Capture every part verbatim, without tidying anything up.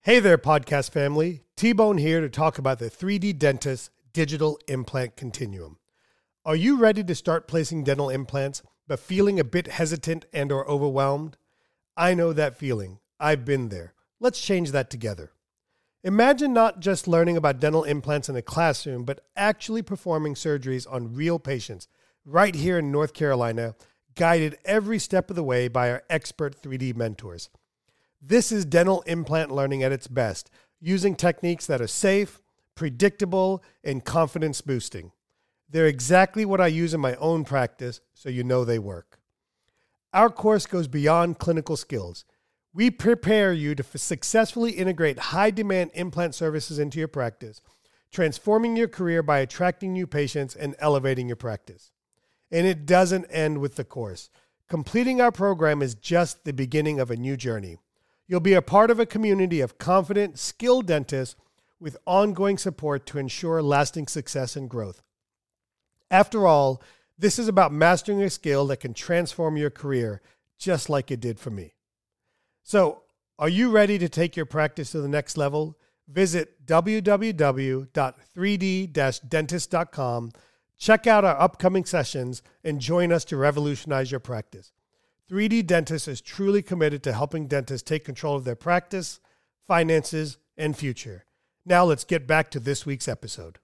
Hey there, podcast family. T-Bone here to talk about the three D Dentist Digital Implant Continuum. Are you ready to start placing dental implants, but feeling a bit hesitant and or overwhelmed? I know that feeling. I've been there. Let's change that together. Imagine not just learning about dental implants in a classroom, but actually performing surgeries on real patients right here in North Carolina, guided every step of the way by our expert three D mentors. This is dental implant learning at its best, using techniques that are safe, predictable, and confidence boosting. They're exactly what I use in my own practice, so you know they work. Our course goes beyond clinical skills. We prepare you to f- successfully integrate high-demand implant services into your practice, transforming your career by attracting new patients and elevating your practice. And it doesn't end with the course. Completing our program is just the beginning of a new journey. You'll be a part of a community of confident, skilled dentists with ongoing support to ensure lasting success and growth. After all, this is about mastering a skill that can transform your career, just like it did for me. So, are you ready to take your practice to the next level? Visit w w w dot three d dash dentist dot com, check out our upcoming sessions, and join us to revolutionize your practice. three D Dentist is truly committed to helping dentists take control of their practice, finances, and future. Now let's get back to this week's episode.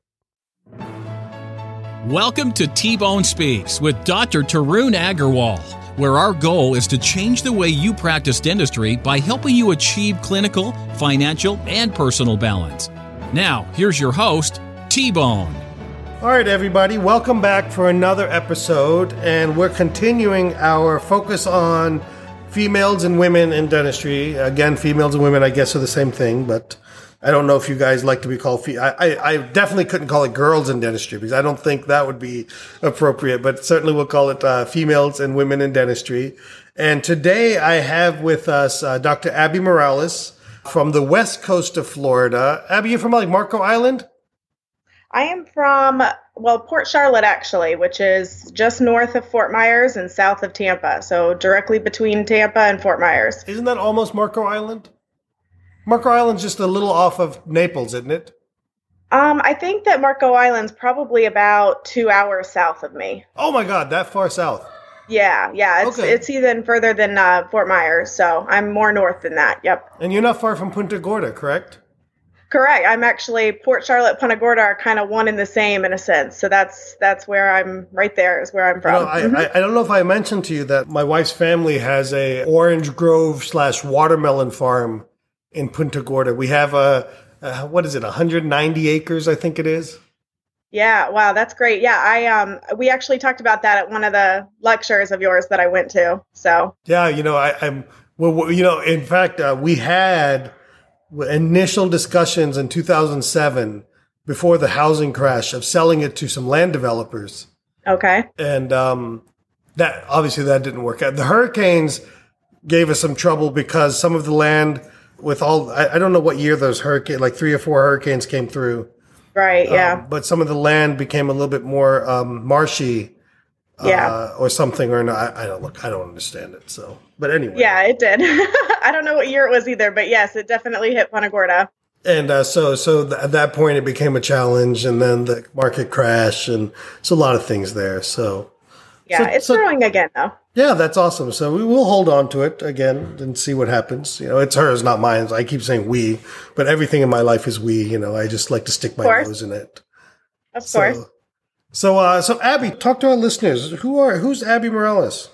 Welcome to T-Bone Speaks with Doctor Tarun Agarwal, where our goal is to change the way you practice dentistry by helping you achieve clinical, financial, and personal balance. Now, here's your host, T-Bone. All right, everybody, welcome back for another episode, and we're continuing our focus on females and women in dentistry. Again, females and women, I guess, are the same thing, but I don't know if you guys like to be called fe- I, I, I definitely couldn't call it girls in dentistry because I don't think that would be appropriate, but certainly we'll call it uh, females and women in dentistry. And today I have with us uh, Doctor Abby Morales from the west coast of Florida. Abby, you're from like Marco Island? I am from, well, Port Charlotte, actually, which is just north of Fort Myers and south of Tampa. So directly between Tampa and Fort Myers. Isn't that almost Marco Island? Marco Island's just a little off of Naples, isn't it? Um, I think that Marco Island's probably about two hours south of me. Oh, my God, that far south. Yeah, yeah. It's, okay. it's even further than uh, Fort Myers. So I'm more north than that. Yep. And you're not far from Punta Gorda, correct? Correct. I'm actually Port Charlotte, Punta Gorda are kind of one and the same in a sense. So that's that's where I'm right there is where I'm from. You know, I, mm-hmm. I, I don't know if I mentioned to you that my wife's family has a orange grove slash watermelon farm in Punta Gorda. We have a, a what is it, one hundred ninety acres, I think it is. Yeah. Wow. That's great. Yeah. I um we actually talked about that at one of the lectures of yours that I went to. So yeah, you know, I, I'm well, you know, in fact, uh, we had initial discussions in two thousand seven before the housing crash of selling it to some land developers. Okay. And um, that obviously that didn't work out. The hurricanes gave us some trouble because some of the land with all, I, I don't know what year those hurricanes, like three or four hurricanes came through. Right. Yeah. Um, but some of the land became a little bit more um, marshy. Yeah. Uh, or something, or not. I, I don't look. I don't understand it. So, but anyway. Yeah, it did. I don't know what year it was either, but yes, it definitely hit Punta Gorda. And uh, so, so th- at that point, it became a challenge, and then the market crashed, and it's a lot of things there. So, yeah, so, it's so, growing again, though. Yeah, that's awesome. So we will hold on to it again and see what happens. You know, it's hers, not mine. I keep saying we, but everything in my life is we. You know, I just like to stick my nose in it. Of so, course. So, uh, so Abby, talk to our listeners. Who are who's Abby Morales?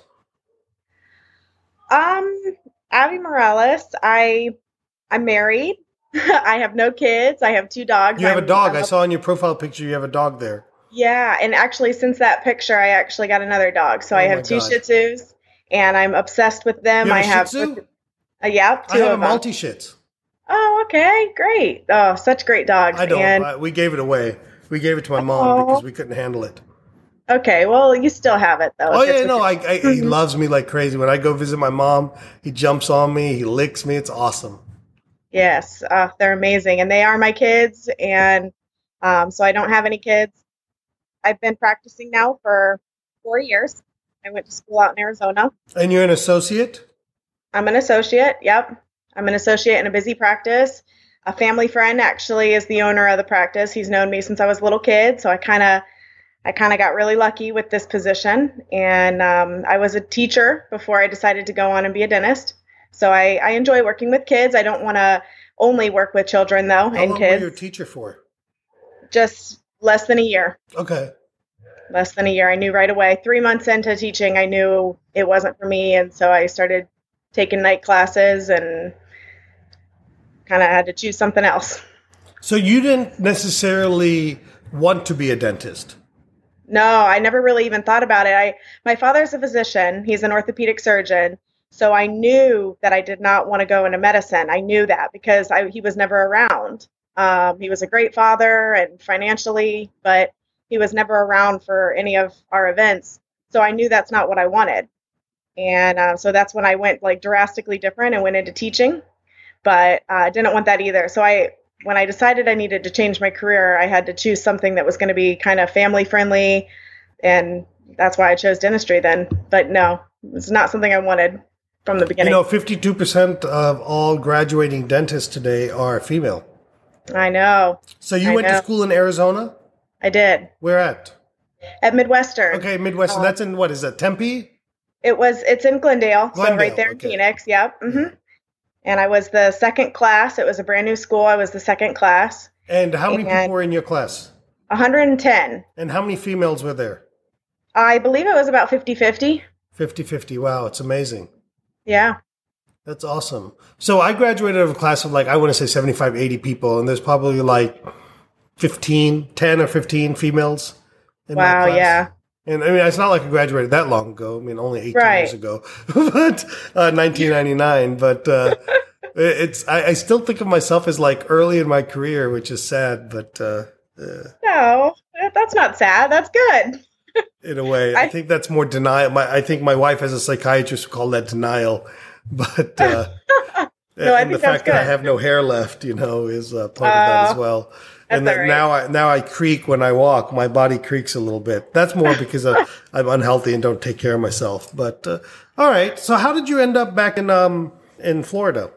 Um, Abby Morales. I I'm married. I have no kids. I have two dogs. You have I'm, a dog. I'm I saw in your profile picture you have a dog there. Yeah, and actually, since that picture, I actually got another dog. So oh I have two God. Shih Tzus, and I'm obsessed with them. You have I a have. Shih Tzu? Uh, yeah, two I have of a them. multi Shits. Oh, okay, great. Oh, such great dogs. I don't. And, I, we gave it away. We gave it to my mom oh. because we couldn't handle it. Okay, well, you still have it though. Oh yeah, no, I, I he loves me like crazy. When I go visit my mom, he jumps on me, he licks me. It's awesome. Yes, uh, they're amazing, and they are my kids. And um, so I don't have any kids. I've been practicing now for four years. I went to school out in Arizona. And you're an associate? I'm an associate. Yep, I'm an associate in a busy practice. a family friend actually is the owner of the practice. He's known me since I was a little kid, so I kind of I kind of got really lucky with this position. And um, I was a teacher before I decided to go on and be a dentist. So I, I enjoy working with kids. I don't want to only work with children, though, How and long kids. were you a teacher for? Just less than a year. Okay. Less than a year. I knew right away. Three months into teaching, I knew it wasn't for me. And so I started taking night classes and kind of had to choose something else. So you didn't necessarily want to be a dentist? No, I never really even thought about it. I my father's a physician. He's an orthopedic surgeon. So I knew that I did not want to go into medicine. I knew that because I, he was never around. Um, he was a great father and financially, but he was never around for any of our events. So I knew that's not what I wanted. And uh, so that's when I went like drastically different and went into teaching, but I uh, didn't want that either. So I, when I decided I needed to change my career, I had to choose something that was going to be kind of family friendly. And that's why I chose dentistry then. But no, it's not something I wanted from the beginning. You know, fifty-two percent of all graduating dentists today are female. I know. So you I went know. to school in Arizona? I did. Where at? At Midwestern. Okay, Midwestern. Um, That's in, what is that, Tempe? It was, it's in Glendale. so Glendale, right there in okay. Phoenix. Yep. hmm And I was the second class. It was a brand new school. I was the second class. And how many And- people were in your class? one hundred ten. And how many females were there? I believe it was about fifty-fifty. fifty-fifty. Wow, it's amazing. Yeah. That's awesome. So I graduated of a class of like, I want to say seventy-five, eighty people, and there's probably like fifteen, ten or fifteen females in my Wow. class. Yeah. And I mean, it's not like I graduated that long ago. I mean, only eighteen Right. years ago, but uh, nineteen ninety-nine. But uh, it's I, I still think of myself as like early in my career, which is sad, but uh, uh, No, that's not sad. That's good. in a way, I, I- think that's more denial. My, I think my wife has a psychiatrist who called that denial, but uh, No, I and the think that's fact that I good. have no hair left, you know, is uh, part of that Oh, as well. And that's that all right. now I now I creak when I walk. My body creaks a little bit. That's more because uh, I'm unhealthy and don't take care of myself. But uh, all right. So how did you end up back in um in Florida?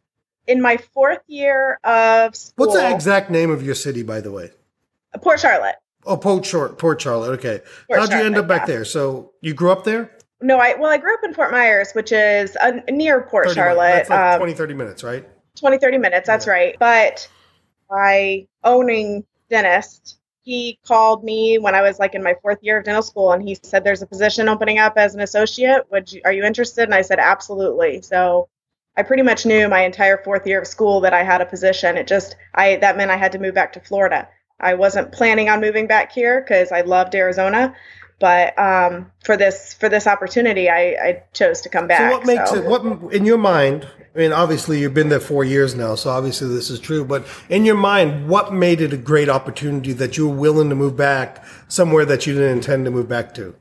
In my fourth year of school, What's the exact name of your city, by the way? Port Charlotte. Oh, Port Charlotte. Port Charlotte. Okay. Port How'd you end Charlotte, up back yeah. there? So you grew up there? No, I well, I grew up in Fort Myers, which is uh, near Port thirty Charlotte. That's like um, twenty, thirty minutes, right? twenty, thirty minutes. That's Yeah. right. But my owning dentist, he called me when I was like in my fourth year of dental school, and he said, "There's a position opening up as an associate. Would you, are you interested?" And I said, "Absolutely." So I pretty much knew my entire fourth year of school that I had a position. It just, I that meant I had to move back to Florida. I wasn't planning on moving back here because I loved Arizona. But um, for this for this opportunity, I, I chose to come back. So what makes so. it, what in your mind, I mean, obviously you've been there four years now, so obviously this is true, but in your mind, what made it a great opportunity that you were willing to move back somewhere that you didn't intend to move back to?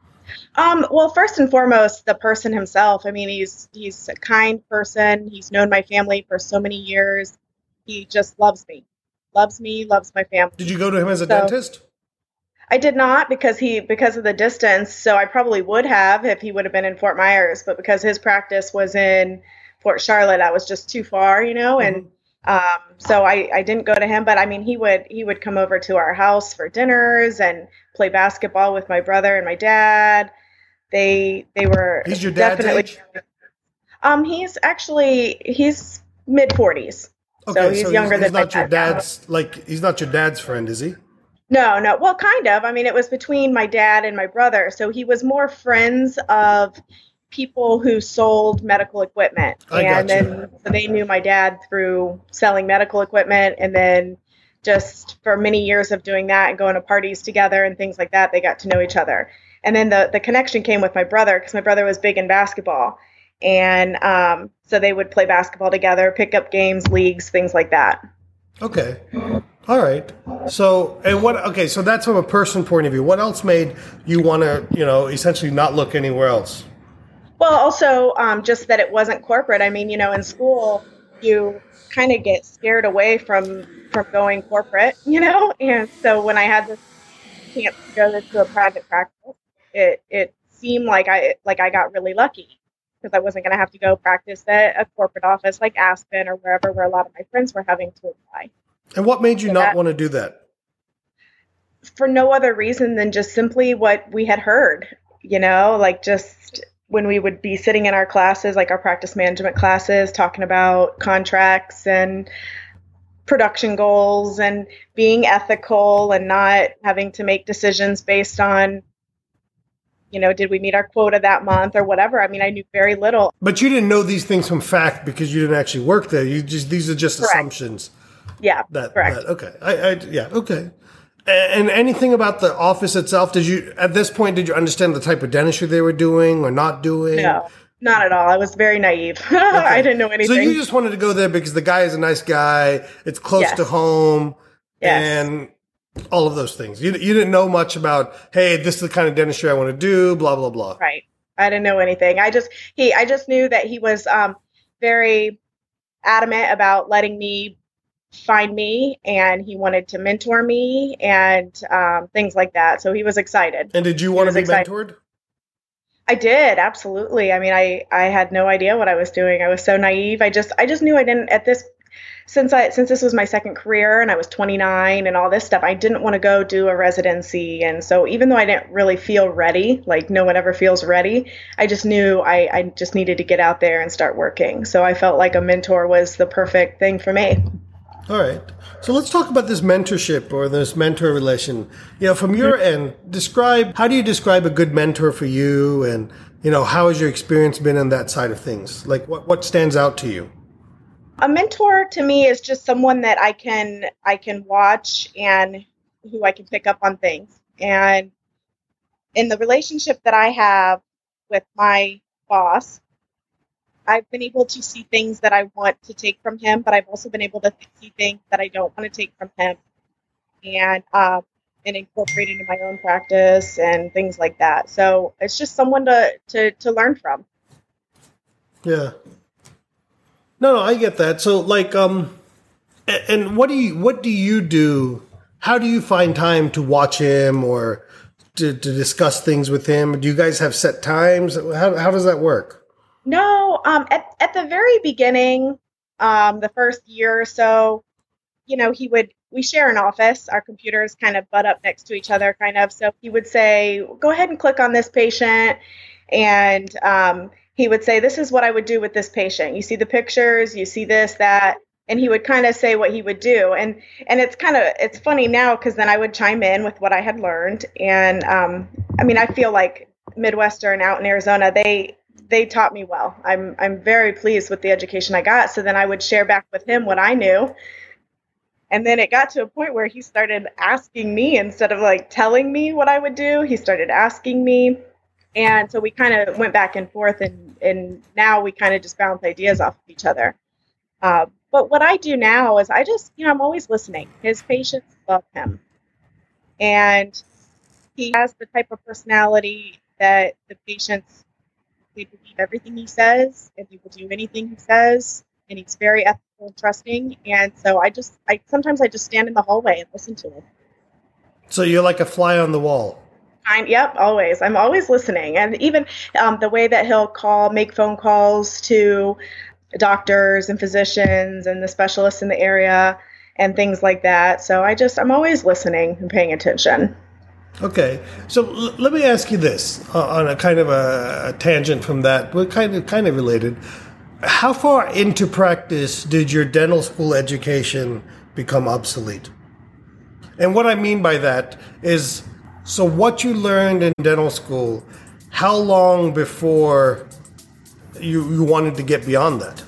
Um, well, first and foremost, the person himself. I mean, he's he's a kind person. He's known my family for so many years. He just loves me, loves me, loves my family. Did you go to him as a So- dentist? I did not because he because of the distance. So I probably would have if he would have been in Fort Myers, but because his practice was in Port Charlotte, I was just too far, you know. And um, so I, I didn't go to him. But I mean, he would he would come over to our house for dinners and play basketball with my brother and my dad. They they were He's your dad's definitely. age? Um, he's actually he's mid forties, so he's younger he's than my not your dad now. dad's, like, he's not your dad's friend, is he? No, no. Well, kind of. I mean, it was between my dad and my brother. So he was more friends of people who sold medical equipment. I and gotcha. then so they knew my dad through selling medical equipment. And then just for many years of doing that and going to parties together and things like that, they got to know each other. And then the, the connection came with my brother because my brother was big in basketball. And um, so they would play basketball together, pick up games, leagues, things like that. Okay. All right. So, and what, okay, so that's from a person point of view. What else made you want to, you know, essentially not look anywhere else? Well, also um, just that it wasn't corporate. I mean, you know, in school, you kind of get scared away from from going corporate, you know? And so when I had this chance to go to a private practice, it it seemed like I like I got really lucky. because I wasn't going to have to go practice at a corporate office like Aspen or wherever where a lot of my friends were having to apply. And what made you So not that- want to do that? For no other reason than just simply what we had heard, you know, like just when we would be sitting in our classes, like our practice management classes, talking about contracts and production goals and being ethical and not having to make decisions based on, you know, did we meet our quota that month or whatever. I mean, I knew very little. But you didn't know these things from fact because you didn't actually work there. You just these are just Correct. assumptions. Yeah, That, correct. that okay. I, I yeah, okay. A- And anything about the office itself, did you, at this point, did you understand the type of dentistry they were doing or not doing? No, not at all. I was very naive. I didn't know anything. So you just wanted to go there because the guy is a nice guy, it's close Yes. to home, Yes. and all of those things. You, you didn't know much about, hey, this is the kind of dentistry I want to do, blah, blah, blah. Right. I didn't know anything. I just he I just knew that he was um, very adamant about letting me find me, and he wanted to mentor me and um, things like that. So he was excited. And did you want to was be excited. mentored? I did, absolutely. I mean, I, I had no idea what I was doing. I was so naive. I just I just knew I didn't at this since I since this was my second career and I was twenty-nine and all this stuff, I didn't want to go do a residency. And so even though I didn't really feel ready, like no one ever feels ready, I just knew I, I just needed to get out there and start working. So I felt like a mentor was the perfect thing for me. All right. So let's talk about this mentorship or this mentor relation. You know, from your end, describe, how do you describe a good mentor for you? And, you know, how has your experience been on that side of things? Like what, what stands out to you? A mentor to me is just someone that I can, I can watch and who I can pick up on things. And in the relationship that I have with my boss, I've been able to see things that I want to take from him, but I've also been able to see things that I don't want to take from him and um, and incorporate into my own practice and things like that. So it's just someone to, to, to learn from. Yeah. No, no, I get that. So like, um, a- and what do you, what do you do? How do you find time to watch him or to, to discuss things with him? Do you guys have set times? How, how does that work? No, um, at, at the very beginning, um, the first year or so, you know, he would, we share an office, our computers kind of butt up next to each other, kind of. So he would say, go ahead and click on this patient. And um, he would say, this is what I would do with this patient. You see the pictures, you see this, that, and he would kind of say what he would do. And, and it's kind of, it's funny now because then I would chime in with what I had learned. And um, I mean, I feel like Midwestern out in Arizona, they, they taught me well. I'm I'm very pleased with the education I got. So then I would share back with him what I knew. And then it got to a point where he started asking me instead of like telling me what I would do. He started asking me. And so we kind of went back and forth and, and now we kind of just bounce ideas off of each other. Uh, but what I do now is I just, you know, I'm always listening. His patients love him. And he has the type of personality that the patients, they believe everything he says, and he will do anything he says, and he's very ethical and trusting. And so I just, I sometimes I just stand in the hallway and listen to him. So you're like a fly on the wall. I, yep, always. I'm always listening, and even um, the way that he'll call, make phone calls to doctors and physicians and the specialists in the area and things like that. So I just, I'm always listening and paying attention. Okay, so l- let me ask you this uh, on a kind of a, a tangent from that, but kind of kind of related. How far into practice did your dental school education become obsolete? And what I mean by that is, so what you learned in dental school, how long before you, you wanted to get beyond that?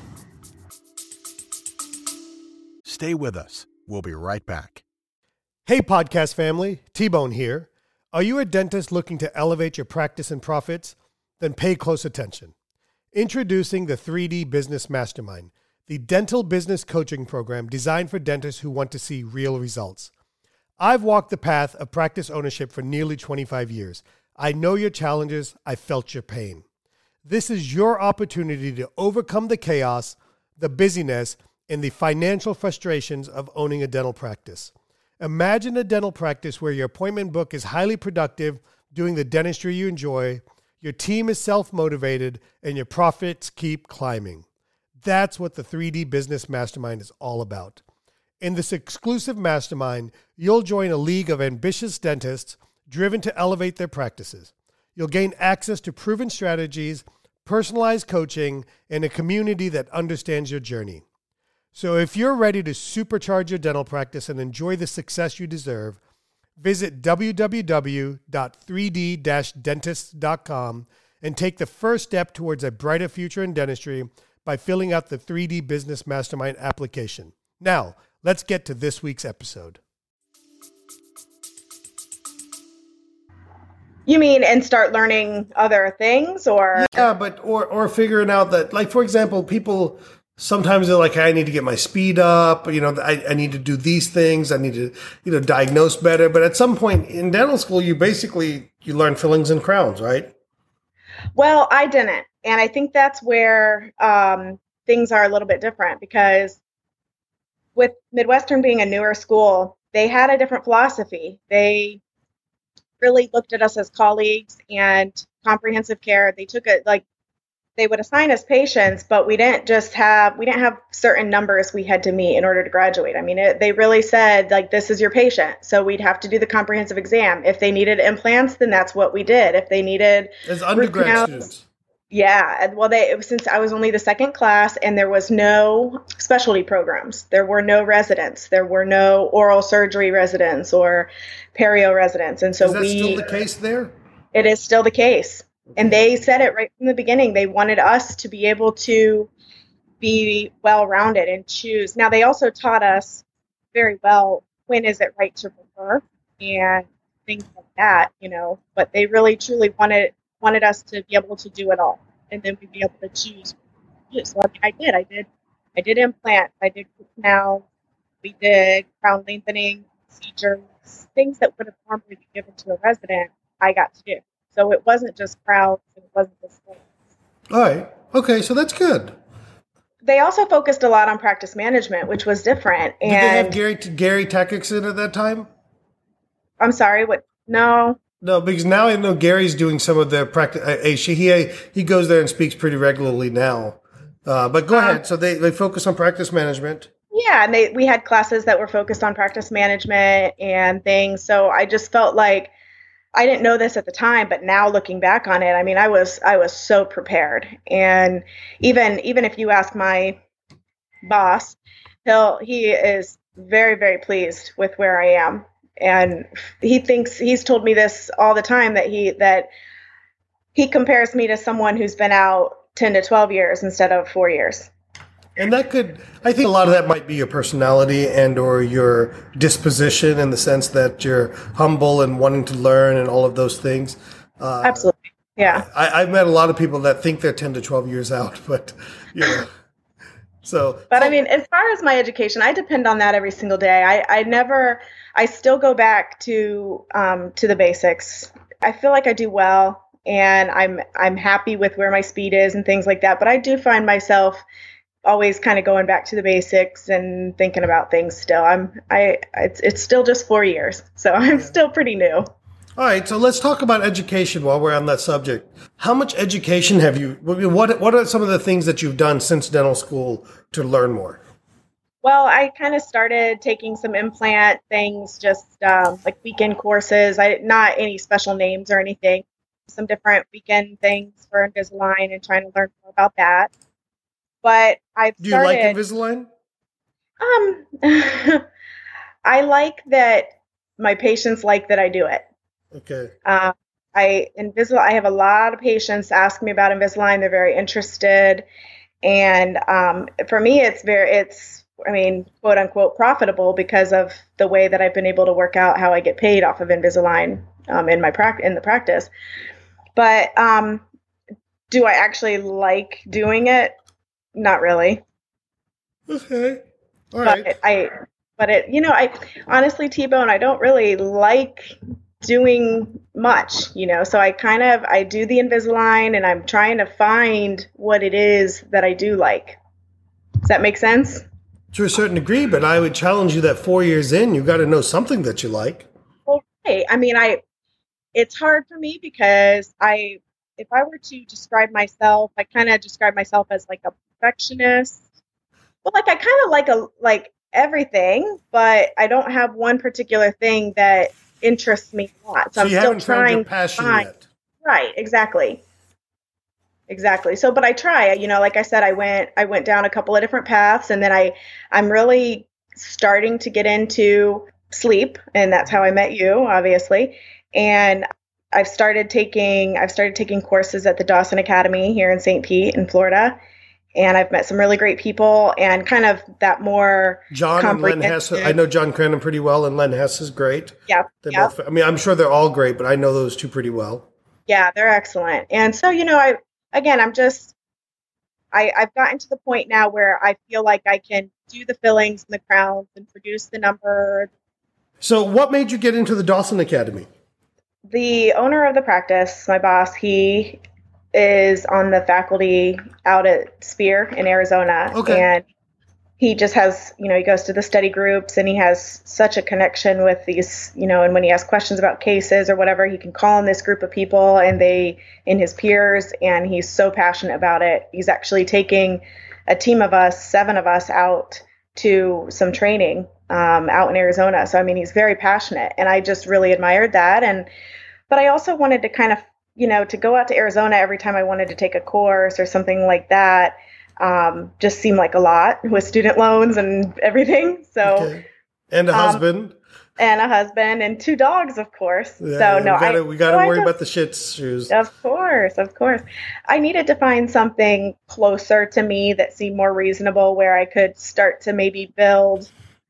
Stay with us. We'll be right back. Hey, podcast family, T-Bone here. Are you a dentist looking to elevate your practice and profits? Then pay close attention. Introducing the three D Business Mastermind, the dental business coaching program designed for dentists who want to see real results. I've walked the path of practice ownership for nearly twenty-five years. I know your challenges. I felt your pain. This is your opportunity to overcome the chaos, the busyness, and the financial frustrations of owning a dental practice. Imagine a dental practice where your appointment book is highly productive, doing the dentistry you enjoy, your team is self-motivated, and your profits keep climbing. That's what the three D Business Mastermind is all about. In this exclusive mastermind, you'll join a league of ambitious dentists driven to elevate their practices. You'll gain access to proven strategies, personalized coaching, and a community that understands your journey. So if you're ready to supercharge your dental practice and enjoy the success you deserve, visit w w w dot three d dash dentists dot com and take the first step towards a brighter future in dentistry by filling out the three D Business Mastermind application. Now, let's get to this week's episode. You mean and start learning other things, or? Yeah, but or or figuring out that, like, for example, people sometimes they're like, I need to get my speed up, you know, I, I need to do these things, I need to, you know, diagnose better. But at some point in dental school, you basically, you learn fillings and crowns, right? Well, I didn't. And I think that's where um, things are a little bit different, because with Midwestern being a newer school, they had a different philosophy. They really looked at us as colleagues and comprehensive care. They took it like they would assign us patients, but we didn't just have, we didn't have certain numbers we had to meet in order to graduate. I mean, it, they really said, like, this is your patient. So we'd have to do the comprehensive exam. If they needed implants, then that's what we did. If they needed as undergrad canals, students. Yeah. Well, they, it was, since I was only the second class and there was no specialty programs, there were no residents, there were no oral surgery residents or perio residents. And so is that we, still the case there? It is still the case. And they said it right from the beginning. They wanted us to be able to be well-rounded and choose. Now, they also taught us very well, when is it right to refer and things like that, you know, but they really truly wanted wanted us to be able to do it all. And then we'd be able to choose. So I, mean, I did. I did. I did implants. I did root canals. We did crown lengthening procedures, things that would have normally been given to a resident, I got to do. So it wasn't just crowns, and it wasn't just things. All right. Okay, so that's good. They also focused a lot on practice management, which was different. And did they have Gary Gary Tackickson at that time? I'm sorry, what? No. No, because now I know Gary's doing some of the practice. He he goes there and speaks pretty regularly now. Uh, but go um, ahead. So they, they focus on practice management. Yeah, and they we had classes that were focused on practice management and things. So I just felt like, I didn't know this at the time, but now looking back on it, I mean, I was I was so prepared. And even even if you ask my boss, he'll he is very, very pleased with where I am. And he thinks, he's told me this all the time, that he that he compares me to someone who's been out ten to twelve years instead of four years. And that could, I think a lot of that might be your personality and or your disposition, in the sense that you're humble and wanting to learn and all of those things. Uh, Absolutely. Yeah. I, I've met a lot of people that think they're ten to twelve years out, but, you know, so. But I mean, as far as my education, I depend on that every single day. I, I never, I still go back to, um, to the basics. I feel like I do well, and I'm, I'm happy with where my speed is and things like that. But I do find myself always kind of going back to the basics and thinking about things still. I'm, I, it's, it's still just four years. So I'm yeah. still pretty new. All right. So let's talk about education while we're on that subject. How much education have you, what, what are some of the things that you've done since dental school to learn more? Well, I kind of started taking some implant things, just um, like weekend courses. I not any special names or anything, some different weekend things for Invisalign and trying to learn more about that. But I've Do you started, like Invisalign? Um, I like that my patients like that I do it. Okay. Uh, I Invisalign. I have a lot of patients ask me about Invisalign. They're very interested, and um, for me, it's very it's. I mean, quote unquote, profitable because of the way that I've been able to work out how I get paid off of Invisalign um, in my prac in the practice. But um, do I actually like doing it? Not really. Okay. All right. But I, but it, you know, I honestly, T-Bone, I don't really like doing much, you know, so I kind of, I do the Invisalign and I'm trying to find what it is that I do like. Does that make sense? To a certain degree, but I would challenge you that four years in, you've got to know something that you like. Well, right. I mean, I, it's hard for me because I, if I were to describe myself, I kind of describe myself as like a perfectionist. Well, like I kind of like a like everything, but I don't have one particular thing that interests me a lot. So, So I'm you still haven't found trying your to passion find. yet. Right, exactly. Exactly. So, but I try, you know, like I said, I went, I went down a couple of different paths, and then I, I'm really starting to get into sleep, and that's how I met you, obviously. And I've started taking, I've started taking courses at the Dawson Academy here in Saint Pete in Florida, and I've met some really great people, and kind of that more John and Len Hess. comprehensive. I know John Cranon pretty well, and Len Hess is great. Yeah, They're yeah, both. I mean, I'm sure they're all great, but I know those two pretty well. yeah, they're excellent. And so, you know, I, again, I'm just, I, I've gotten to the point now where I feel like I can do the fillings and the crowns and produce the number. So, what made you get into the Dawson Academy? The owner of the practice, my boss, he is on the faculty out at Spear in Arizona. Okay. And he just has, you know, he goes to the study groups, and he has such a connection with these, you know, and when he has questions about cases or whatever, he can call in this group of people and they, in his peers, and he's so passionate about it. He's actually taking a team of us, seven of us, out to some training um, out in Arizona. So, I mean, he's very passionate, and I just really admired that. And, but I also wanted to kind of, you know, to go out to Arizona every time I wanted to take a course or something like that. Um, just seemed like a lot with student loans and everything. So, Okay. And a um, husband. and a husband and two dogs, of course. Yeah, so no, we gotta, I we gotta so I worry just- about the shit shoes. Of course, of course. I needed to find something closer to me that seemed more reasonable, where I could start to maybe build,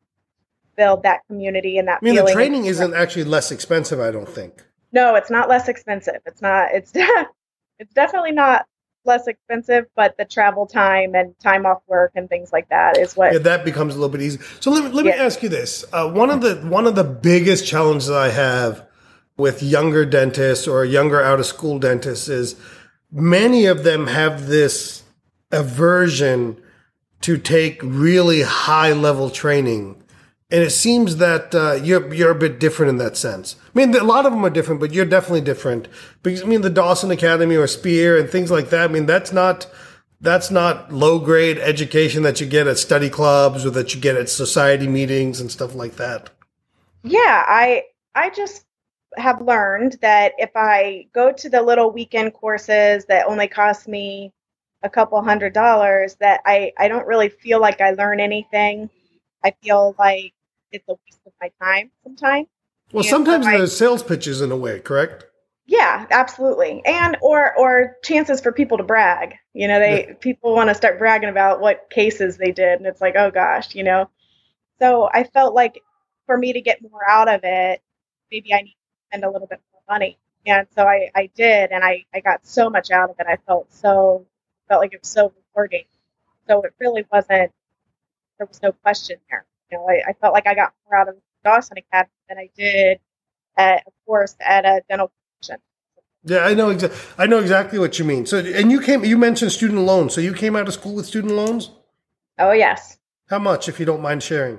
build that community and that. I mean, the feeling. training isn't actually less expensive, I don't think. No, it's not less expensive. It's not. It's it's definitely not less expensive, but the travel time and time off work and things like that is what. Yeah, that becomes a little bit easier. So let me let me Yeah. ask you this: uh, one of the one of the biggest challenges I have with younger dentists or younger out of school dentists is many of them have this aversion to take really high level training. And it seems that uh, you're you're a bit different in that sense. I mean, a lot of them are different, but you're definitely different. Because I mean, the Dawson Academy or Spear and things like that. I mean, that's not that's not low grade education that you get at study clubs or that you get at society meetings and stuff like that. Yeah, I I just have learned that if I go to the little weekend courses that only cost me a couple hundred dollars, that I, I don't really feel like I learn anything. I feel like it's a waste of my time sometimes. Well, And sometimes so I- there's sales pitches in a way, correct? Yeah, absolutely. And or or chances for people to brag. You know, they people want to start bragging about what cases they did, and it's like, oh gosh, you know. So I felt like for me to get more out of it, maybe I need to spend a little bit more money. And so I, I did, and I, I got so much out of it. I felt so felt like it was so rewarding. So it really wasn't there was no question there. You know, I, I felt like I got more out of Dawson Academy than I did at a course at a dental convention. Yeah, I know exactly. I know exactly what you mean. So, and you came. You mentioned student loans. So you came out of school with student loans. Oh yes. How much, if you don't mind sharing?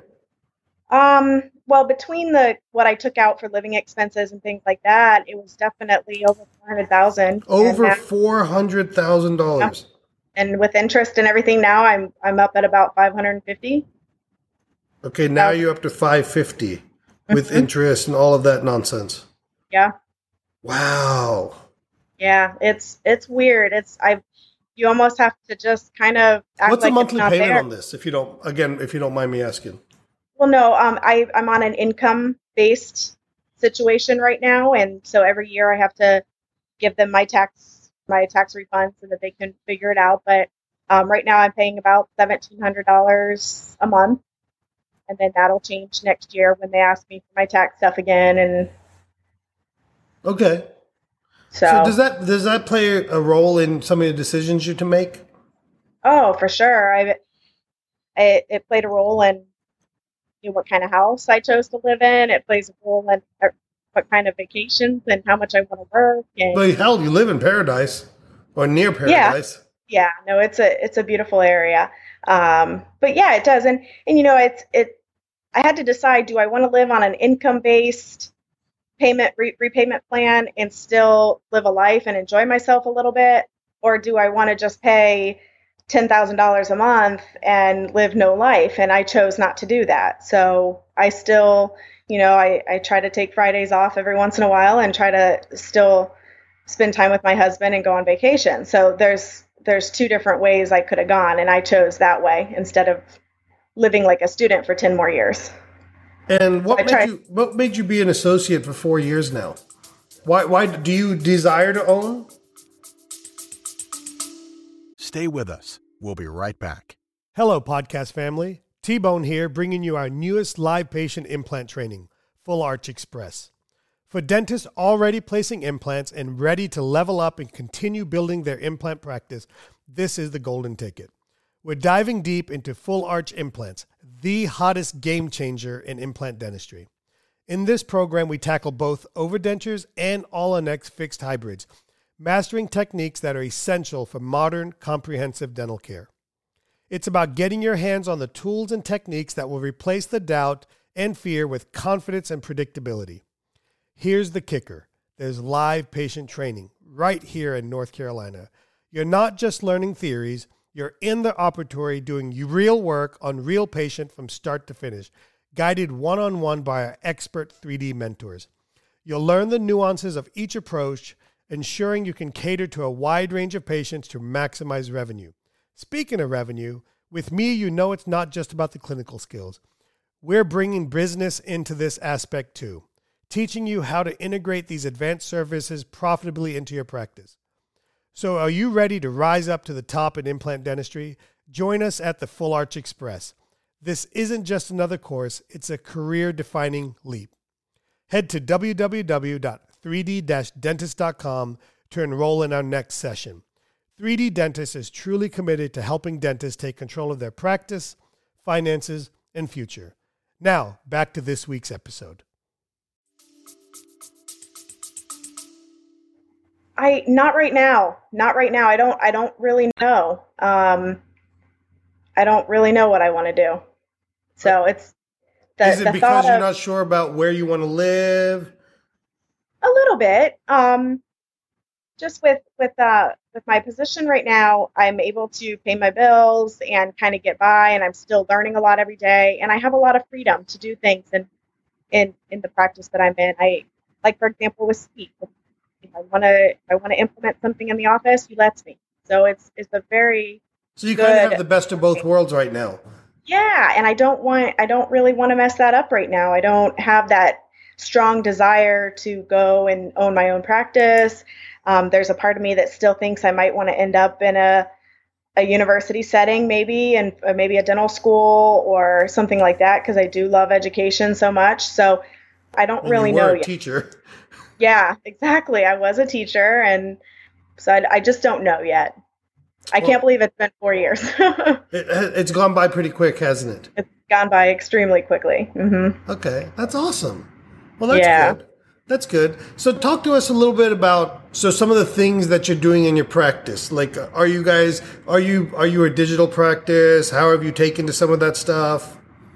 Um, well, between the what I took out for living expenses and things like that, it was definitely over four hundred thousand. Over and, that- four hundred thousand dollars. and with interest and everything, now I'm I'm up at about five hundred and fifty. Okay, now Thousand. you're up to five fifty with interest and all of that nonsense. Yeah, Wow. yeah. It's it's weird. It's I. You almost have to just kind of act What's like the monthly it's not payment there. on this? If you don't, again, if you don't mind me asking. Well, no. Um, I I'm on an income based situation right now, and so every year I have to give them my tax my tax refund so that they can figure it out. But um, right now I'm paying about seventeen hundred dollars a month, and then that'll change next year when they ask me for my tax stuff again. And Okay. so, So does that does that play a role in some of the decisions you to make? oh, for sure, I it, it played a role in you know, what kind of house I chose to live in. It plays a role in uh, what kind of vacations and how much I want to work. And Well, hell, you live in paradise or near paradise. yeah, no, it's a it's a beautiful area. Um, but yeah, it does. And and you know, it's it. I had to decide: do I want to live on an income based payment re- repayment plan and still live a life and enjoy myself a little bit? Or do I want to just pay ten thousand dollars a month and live no life? And I chose not to do that. So I still, you know, I, I try to take Fridays off every once in a while and try to still spend time with my husband and go on vacation. So there's there's two different ways I could have gone, and I chose that way instead of living like a student for ten more years. And what I made tried- you what made you be an associate for four years now? Why why do you desire to own? Stay with us. We'll be right back. Hello, podcast family. T-Bone here, bringing you our newest live patient implant training, Full Arch Express. For dentists already placing implants and ready to level up and continue building their implant practice, this is the golden ticket. We're diving deep into full arch implants, the hottest game changer in implant dentistry. In this program, we tackle both overdentures and all-on-X fixed hybrids, mastering techniques that are essential for modern, comprehensive dental care. It's about getting your hands on the tools and techniques that will replace the doubt and fear with confidence and predictability. Here's the kicker. There's live patient training right here in North Carolina. You're not just learning theories, you're in the operatory doing real work on real patient from start to finish, guided one-on-one by our expert three D mentors. You'll learn the nuances of each approach, ensuring you can cater to a wide range of patients to maximize revenue. Speaking of revenue, with me, you know it's not just about the clinical skills. We're bringing business into this aspect too, teaching you how to integrate these advanced services profitably into your practice. So are you ready to rise up to the top in implant dentistry? Join us at the Full Arch Express. This isn't just another course, it's a career-defining leap. Head to w w w dot three d dash dentist dot com to enroll in our next session. three D Dentist is truly committed to helping dentists take control of their practice, finances, and future. Now, back to this week's episode. I not right now. Not right now. I don't I don't really know. Um I don't really know what I want to do. So it's the Is it the because thought you're of, not sure about where you want to live? a little bit. Um just with with uh with my position right now, I'm able to pay my bills and kind of get by, and I'm still learning a lot every day, and I have a lot of freedom to do things in in in the practice that I'm in. I like, for example, with speech. If I want to, if I want to implement something in the office, he lets me. So it's it's a very So you good, kind of have the best of both worlds right now. yeah. And I don't want, I don't really want to mess that up right now. I don't have that strong desire to go and own my own practice. Um, there's a part of me that still thinks I might want to end up in a a university setting, maybe, and uh, maybe a dental school or something like that, because I do love education so much. So I don't And really you were know a yet. teacher. Yeah, exactly. I was a teacher, and so I, I just don't know yet. I Well- can't believe it's been four years. It, it's gone by pretty quick, hasn't it? It's gone by extremely quickly. hmm Okay, that's awesome. Well, that's Yeah. good. That's good. So talk to us a little bit about so some of the things that you're doing in your practice. Like, are you guys are you are you a digital practice? How have you taken to some of that stuff?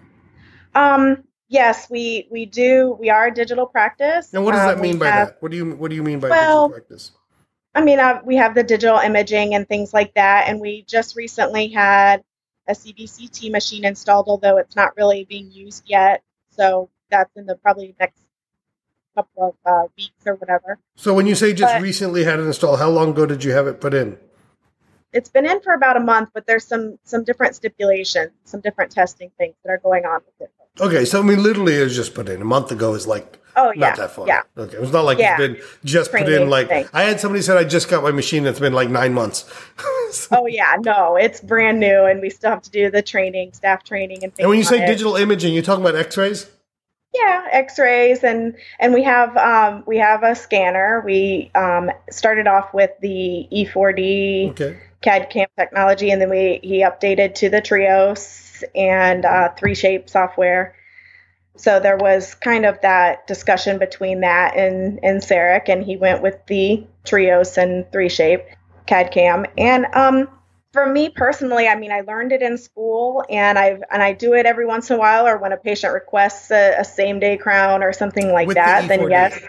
Um, yes, we we do. We are a digital practice. And what does Um, that we mean by have- that? What do you what do you mean by Well, digital practice? I mean, uh, we have the digital imaging and things like that, and we just recently had a C B C T machine installed, although it's not really being used yet. So that's in the probably next couple of uh, weeks or whatever. So when you say just but- recently had it installed, how long ago did you have it put in? It's been in for about a month, but there's some some different stipulations, some different testing things that are going on with it. Okay, so I mean, literally, it was just put in a month ago. Is like Oh yeah, not that far. yeah. Okay, it's not like Yeah. it's been just put in. Training Like thing. I had somebody said I just got my machine. It's been like nine months. Oh yeah, no, it's brand new, and we still have to do the training, staff training, and things. And when you on say it. digital imaging, you're talking about X-rays. Yeah, X-rays, and and we have um, we have a scanner. We um, started off with the E four D Okay. C A D C A M technology, and then we he updated to the Trios and uh, three shape software. So there was kind of that discussion between that and and Sarek, and he went with the Trios and three shape C A D C A M. And um, for me personally, I mean, I learned it in school, and I and I do it every once in a while, or when a patient requests a, a same day crown or something like With that. the E Then four D. yes,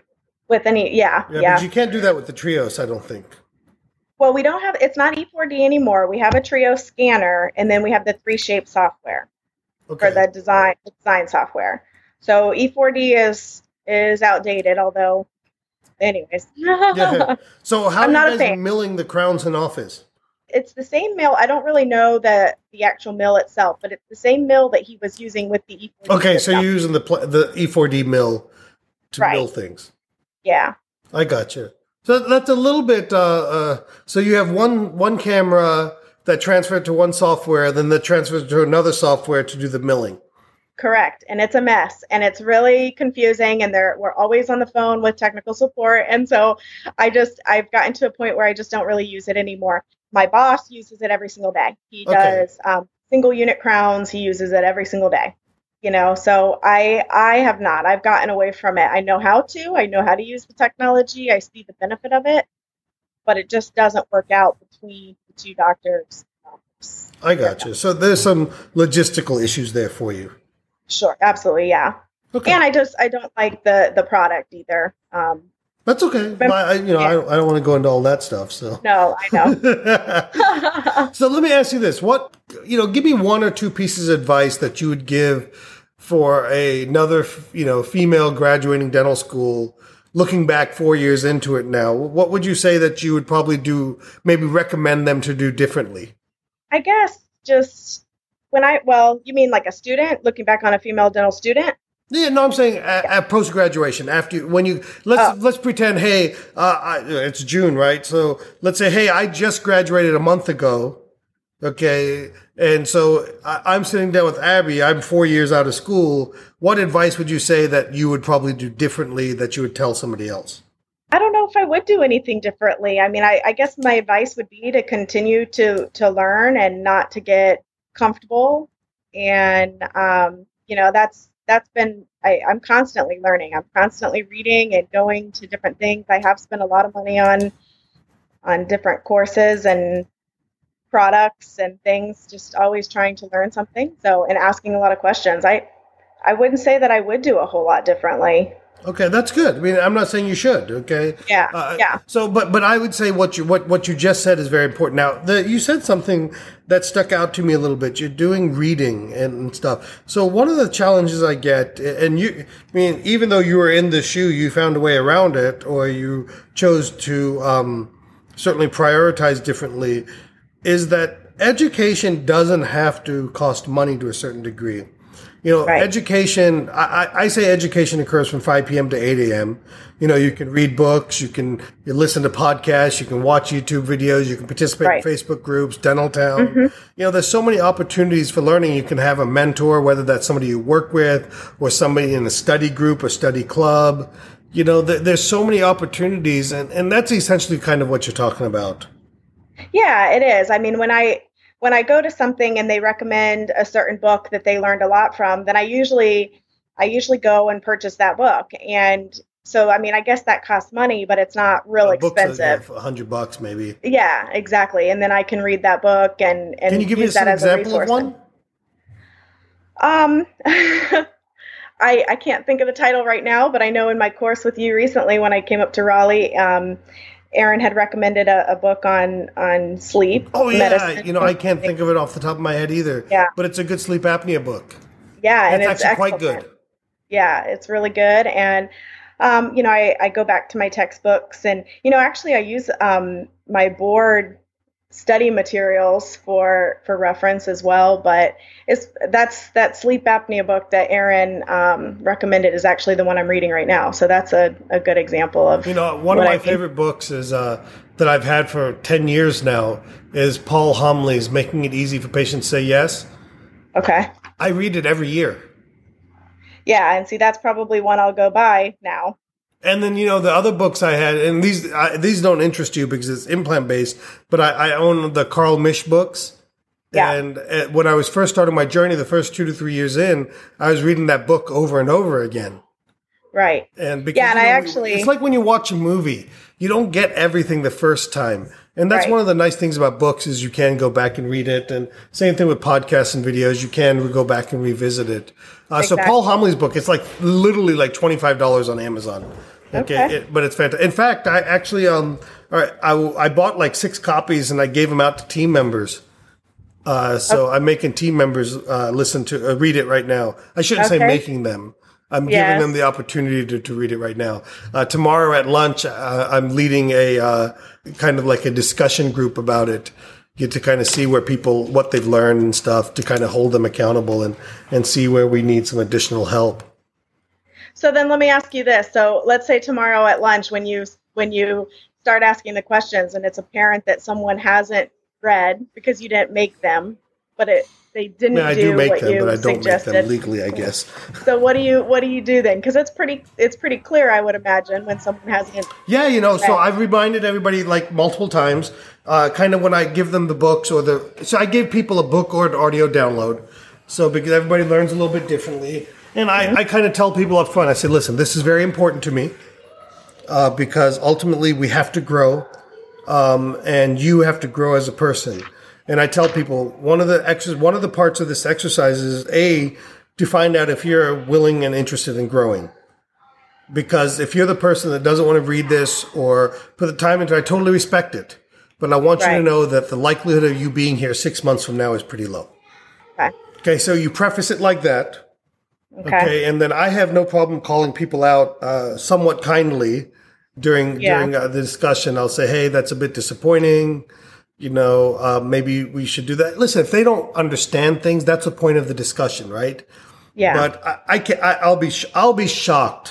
With any, yeah, Yeah, yeah. but you can't do that with the Trios, I don't think. Well, we don't have, it's not E four D anymore. We have a Trio scanner, and then we have the three shape software Okay. for the design the design software. So E four D is is outdated, although, anyways. Yeah. So how I'm are not a you guys fan. milling the crowns in office? It's the same mill. I don't really know the the actual mill itself, but it's the same mill that he was using with the E four D. Okay, so system. you're using the pl- the E four D mill to Right. mill things. Yeah. I gotcha. So that's a little bit. Uh, uh, so you have one one camera that transferred to one software, then that transfers to another software to do the milling. Correct. And it's a mess, and it's really confusing, and they're, we're always on the phone with technical support. And so I just, I've gotten to a point where I just don't really use it anymore. My boss uses it every single day. He Okay. does um, single unit crowns. He uses it every single day, you know, so I, I have not, I've gotten away from it. I know how to, I know how to use the technology. I see the benefit of it, but it just doesn't work out between the two doctors. I gotcha. So there's some logistical issues there for you. Sure. Absolutely. Yeah. Okay. And I just, I don't like the, the product either. Um, That's okay. But I, you know, I, don't- I don't want to go into all that stuff. So no, I know. So let me ask you this: what, you know, give me one or two pieces of advice that you would give for a, another, you know, female graduating dental school, looking back four years into it now. What would you say that you would probably do? Maybe recommend them to do differently. I guess just when I, well, you mean like a student looking back on a female dental student? Yeah, no, I'm saying at, at post graduation, after you, when you let's Oh. let's pretend, hey, uh, I, it's June, right? So let's say, hey, I just graduated a month ago, okay, and so I, I'm sitting down with Abby. I'm four years out of school. What advice would you say that you would probably do differently that you would tell somebody else? I don't know if I would do anything differently. I mean, I, I guess my advice would be to continue to to learn and not to get comfortable. And um, you know, that's that's been I, I'm constantly learning. I'm constantly reading and going to different things. I have spent a lot of money on on different courses and products and things, just always trying to learn something. So, and asking a lot of questions. I I wouldn't say that I would do a whole lot differently. Okay, that's good. I mean, I'm not saying you should. Okay. Yeah, Uh, yeah. So, but but I would say what you what what you just said is very important. Now, the, you said something that stuck out to me a little bit. You're doing reading and stuff. So, one of the challenges I get, and you, I mean, even though you were in the shoe, you found a way around it, or you chose to um, certainly prioritize differently. Is that education doesn't have to cost money to a certain degree. You know, Right. education, I, I say education occurs from five p.m. to eight a.m. You know, you can read books, you can you listen to podcasts, you can watch YouTube videos, you can participate Right. in Facebook groups, Dental Town. You know, there's so many opportunities for learning. You can have a mentor, whether that's somebody you work with or somebody in a study group or study club. You know, th- there's so many opportunities, and, and that's essentially kind of what you're talking about. Yeah, it is. I mean, when I when I go to something and they recommend a certain book that they learned a lot from, then I usually I usually go and purchase that book. And so, I mean, I guess that costs money, but it's not real A book's expensive. a hundred bucks maybe. Yeah, exactly. And then I can read that book and and Can you give me use an that as a example of resource. one? Um, I I can't think of the title right now, but I know in my course with you recently when I came up to Raleigh, um, Aaron had recommended a, a book on on sleep. Oh yeah, medicine. you know I can't think of it off the top of my head either. Yeah. But it's a good sleep apnea book. Yeah, and It's it's actually quite excellent. good. Yeah, it's really good. And, um, you know, I, I go back to my textbooks and, you know, actually I use um, my board study materials for, for reference as well. But it's that's that sleep apnea book that Aaron um, recommended is actually the one I'm reading right now. So that's a, a good example of, You know, one of what my I mean. favorite books is uh, that I've had for ten years now is Paul Homley's Making It Easy for Patients to Say Yes. Okay. I read it every year. Yeah. And see, that's probably one I'll go buy now. And then, you know, the other books I had, and these I, these don't interest you because it's implant based, but I, I own the Carl Misch books. Yeah. And uh, when I was first starting my journey, the first two to three years in, I was reading that book over and over again. Right. And because, Yeah, and you I know, actually- it's like when you watch a movie, you don't get everything the first time. And that's Right. one of the nice things about books is you can go back and read it. And same thing with podcasts and videos, you can go back and revisit it. Uh, So Exactly. Paul Homley's book, it's like literally like twenty-five dollars on Amazon. Okay, Okay. it- but it's fantastic. In fact, I actually um, all right, I, I bought like six copies and I gave them out to team members. Uh, so I'm making team members uh, listen to uh, read it right now. I shouldn't say Okay. making them. I'm Yes. giving them the opportunity to, to read it right now. Uh, tomorrow at lunch, uh, I'm leading a uh, kind of like a discussion group about it. Get to kind of see where people, what they've learned and stuff, to kind of hold them accountable and, and see where we need some additional help. So then let me ask you this. So let's say tomorrow at lunch when you when you start asking the questions and it's apparent that someone hasn't read because you didn't make them, but it they didn't I, mean, I do, do make what them, you but I don't suggested. make them legally, I guess. So what do you what do you do then? Because it's pretty it's pretty clear, I would imagine, when someone hasn't. Yeah, you know, so Right. I've reminded everybody like multiple times, uh, kind of when I give them the books or the, so I give people a book or an audio download. So because everybody learns a little bit differently. And I, I kind of tell people up front, I say, listen, this is very important to me uh, because ultimately we have to grow um, and you have to grow as a person. And I tell people one of the ex- one of the parts of this exercise is A, to find out if you're willing and interested in growing. Because if you're the person that doesn't want to read this or put the time into it, I totally respect it. But I want you Right. to know that the likelihood of you being here six months from now is pretty low. Okay. Okay, so you preface it like that. Okay. Okay, and then I have no problem calling people out uh, somewhat kindly during Yeah. during uh, the discussion. I'll say, "Hey, that's a bit disappointing. You know, uh, maybe we should do that." Listen, if they don't understand things, that's the point of the discussion, right? Yeah. But I, I can, I, I'll be sh- I'll be shocked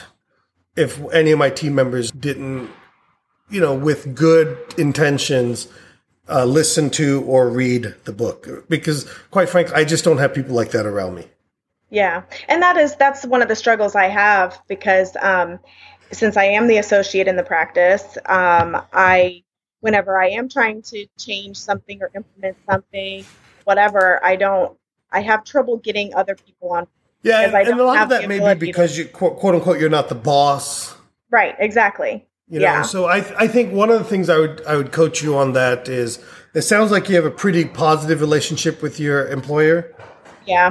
if any of my team members didn't, you know, with good intentions, uh, listen to or read the book. Because, quite frankly, I just don't have people like that around me. Yeah. And that is, that's one of the struggles I have because um, since I am the associate in the practice, um, I, whenever I am trying to change something or implement something, whatever, I don't, I have trouble getting other people on. Yeah, and, Because I and a don't lot of have the that may be ability to- because you quote, quote unquote you're not the boss. Right. Exactly. You know, Yeah. so I I think one of the things I would I would coach you on that is it sounds like you have a pretty positive relationship with your employer. Yeah.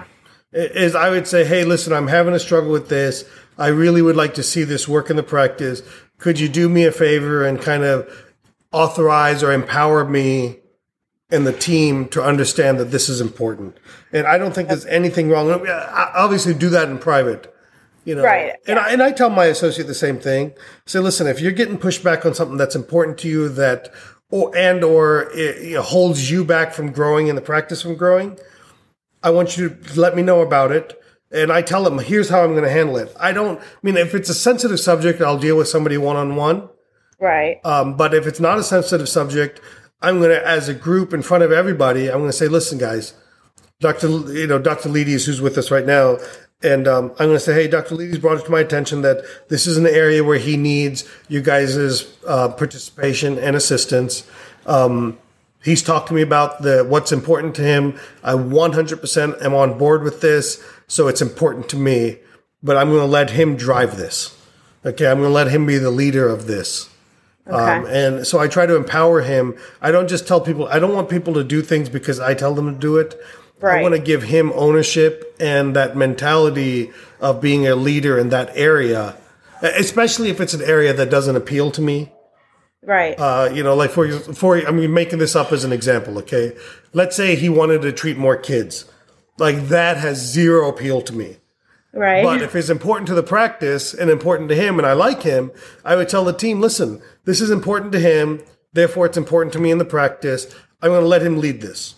Is I would say, hey, listen, I'm having a struggle with this. I really would like to see this work in the practice. Could you do me a favor and kind of authorize or empower me and the team to understand that this is important? And I don't think there's anything wrong. I obviously do that in private, you know. Right, And, yeah. I, and I tell my associate the same thing. Say, listen, if you're getting pushed back on something that's important to you that, or and or it, you know, holds you back from growing in the practice from growing, I want you to let me know about it. And I tell them, here's how I'm going to handle it. I don't, I mean, if it's a sensitive subject, I'll deal with somebody one-on-one. Right. Um, but if it's not a sensitive subject, I'm going to, as a group in front of everybody, I'm going to say, listen, guys, Doctor, you know, Doctor Ledes, who's with us right now, and um, I'm going to say, hey, Doctor Ledes brought it to my attention that this is an area where he needs you guys' uh, participation and assistance. Um, he's talked to me about the what's important to him. I one hundred percent am on board with this, so it's important to me. But I'm going to let him drive this. Okay, I'm going to let him be the leader of this. Okay. Um, and so I try to empower him. I don't just tell people, I don't want people to do things because I tell them to do it. I Right. want to give him ownership and that mentality of being a leader in that area, especially if it's an area that doesn't appeal to me. Right. Uh, you know, like for you, for I mean, making this up as an example, okay? Let's say he wanted to treat more kids. Like that has zero appeal to me. right. But if it's important to the practice and important to him and I like him, I would tell the team, listen, this is important to him. Therefore, it's important to me in the practice. I'm going to let him lead this.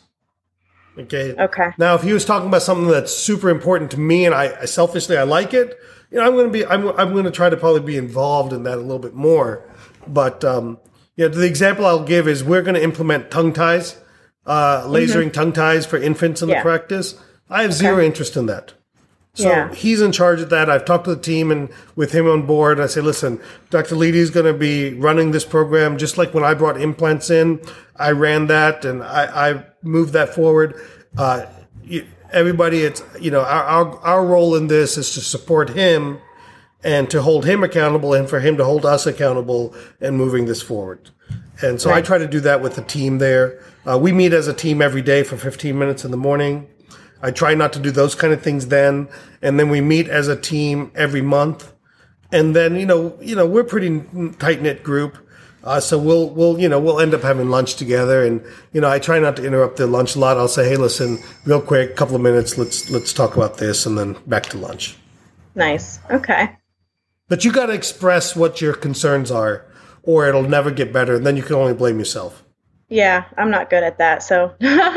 Okay. Okay. Now, if he was talking about something that's super important to me and I, I selfishly, I like it, you know, I'm going to be, I'm, I'm going to try to probably be involved in that a little bit more. But, um, you know, the example I'll give is we're going to implement tongue ties, uh, lasering tongue ties for infants in Yeah. the practice. I have zero interest in that. So Yeah. he's in charge of that. I've talked to the team and with him on board, I say, listen, Doctor Leedy is going to be running this program just like when I brought implants in. I ran that and I, I moved that forward. Uh, you, everybody, it's, you know, our, our, our role in this is to support him and to hold him accountable and for him to hold us accountable and moving this forward. And so I Right. try to do that with the team there. Uh, we meet as a team every day for fifteen minutes in the morning. I try not to do those kind of things then. And then we meet as a team every month. And then, you know, you know, we're a pretty tight knit group. Uh, so we'll, we'll, you know, we'll end up having lunch together. And, you know, I try not to interrupt the lunch a lot. I'll say, hey, listen, real quick, couple of minutes. Let's, let's talk about this, and then back to lunch. Nice. Okay. But you got to express what your concerns are, or it'll never get better. And then you can only blame yourself. Yeah, I'm not good at that. So,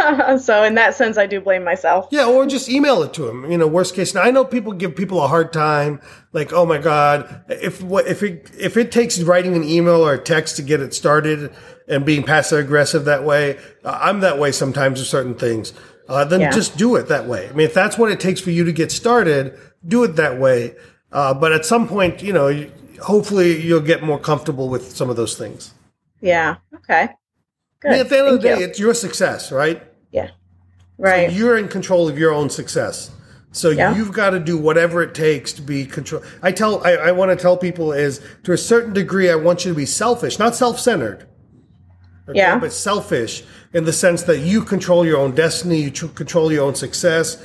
so in that sense, I do blame myself. Yeah, or just email it to them. You know, worst case. Now, I know people give people a hard time, like, oh my God, if if it if it takes writing an email or a text to get it started and being passive aggressive that way, uh, I'm that way sometimes with certain things. Uh, then Yeah. just do it that way. I mean, if that's what it takes for you to get started, do it that way. Uh, but at some point, you know, you, hopefully you'll get more comfortable with some of those things. Yeah. Okay. Good. I mean, at the end of the Thank day, you. it's your success, right? Yeah. Right. So you're in control of your own success. So Yeah. you've got to do whatever it takes to be control. I tell, I, I want to tell people is to a certain degree, I want you to be selfish, not self-centered. Okay? Yeah. But selfish in the sense that you control your own destiny, you tr- control your own success.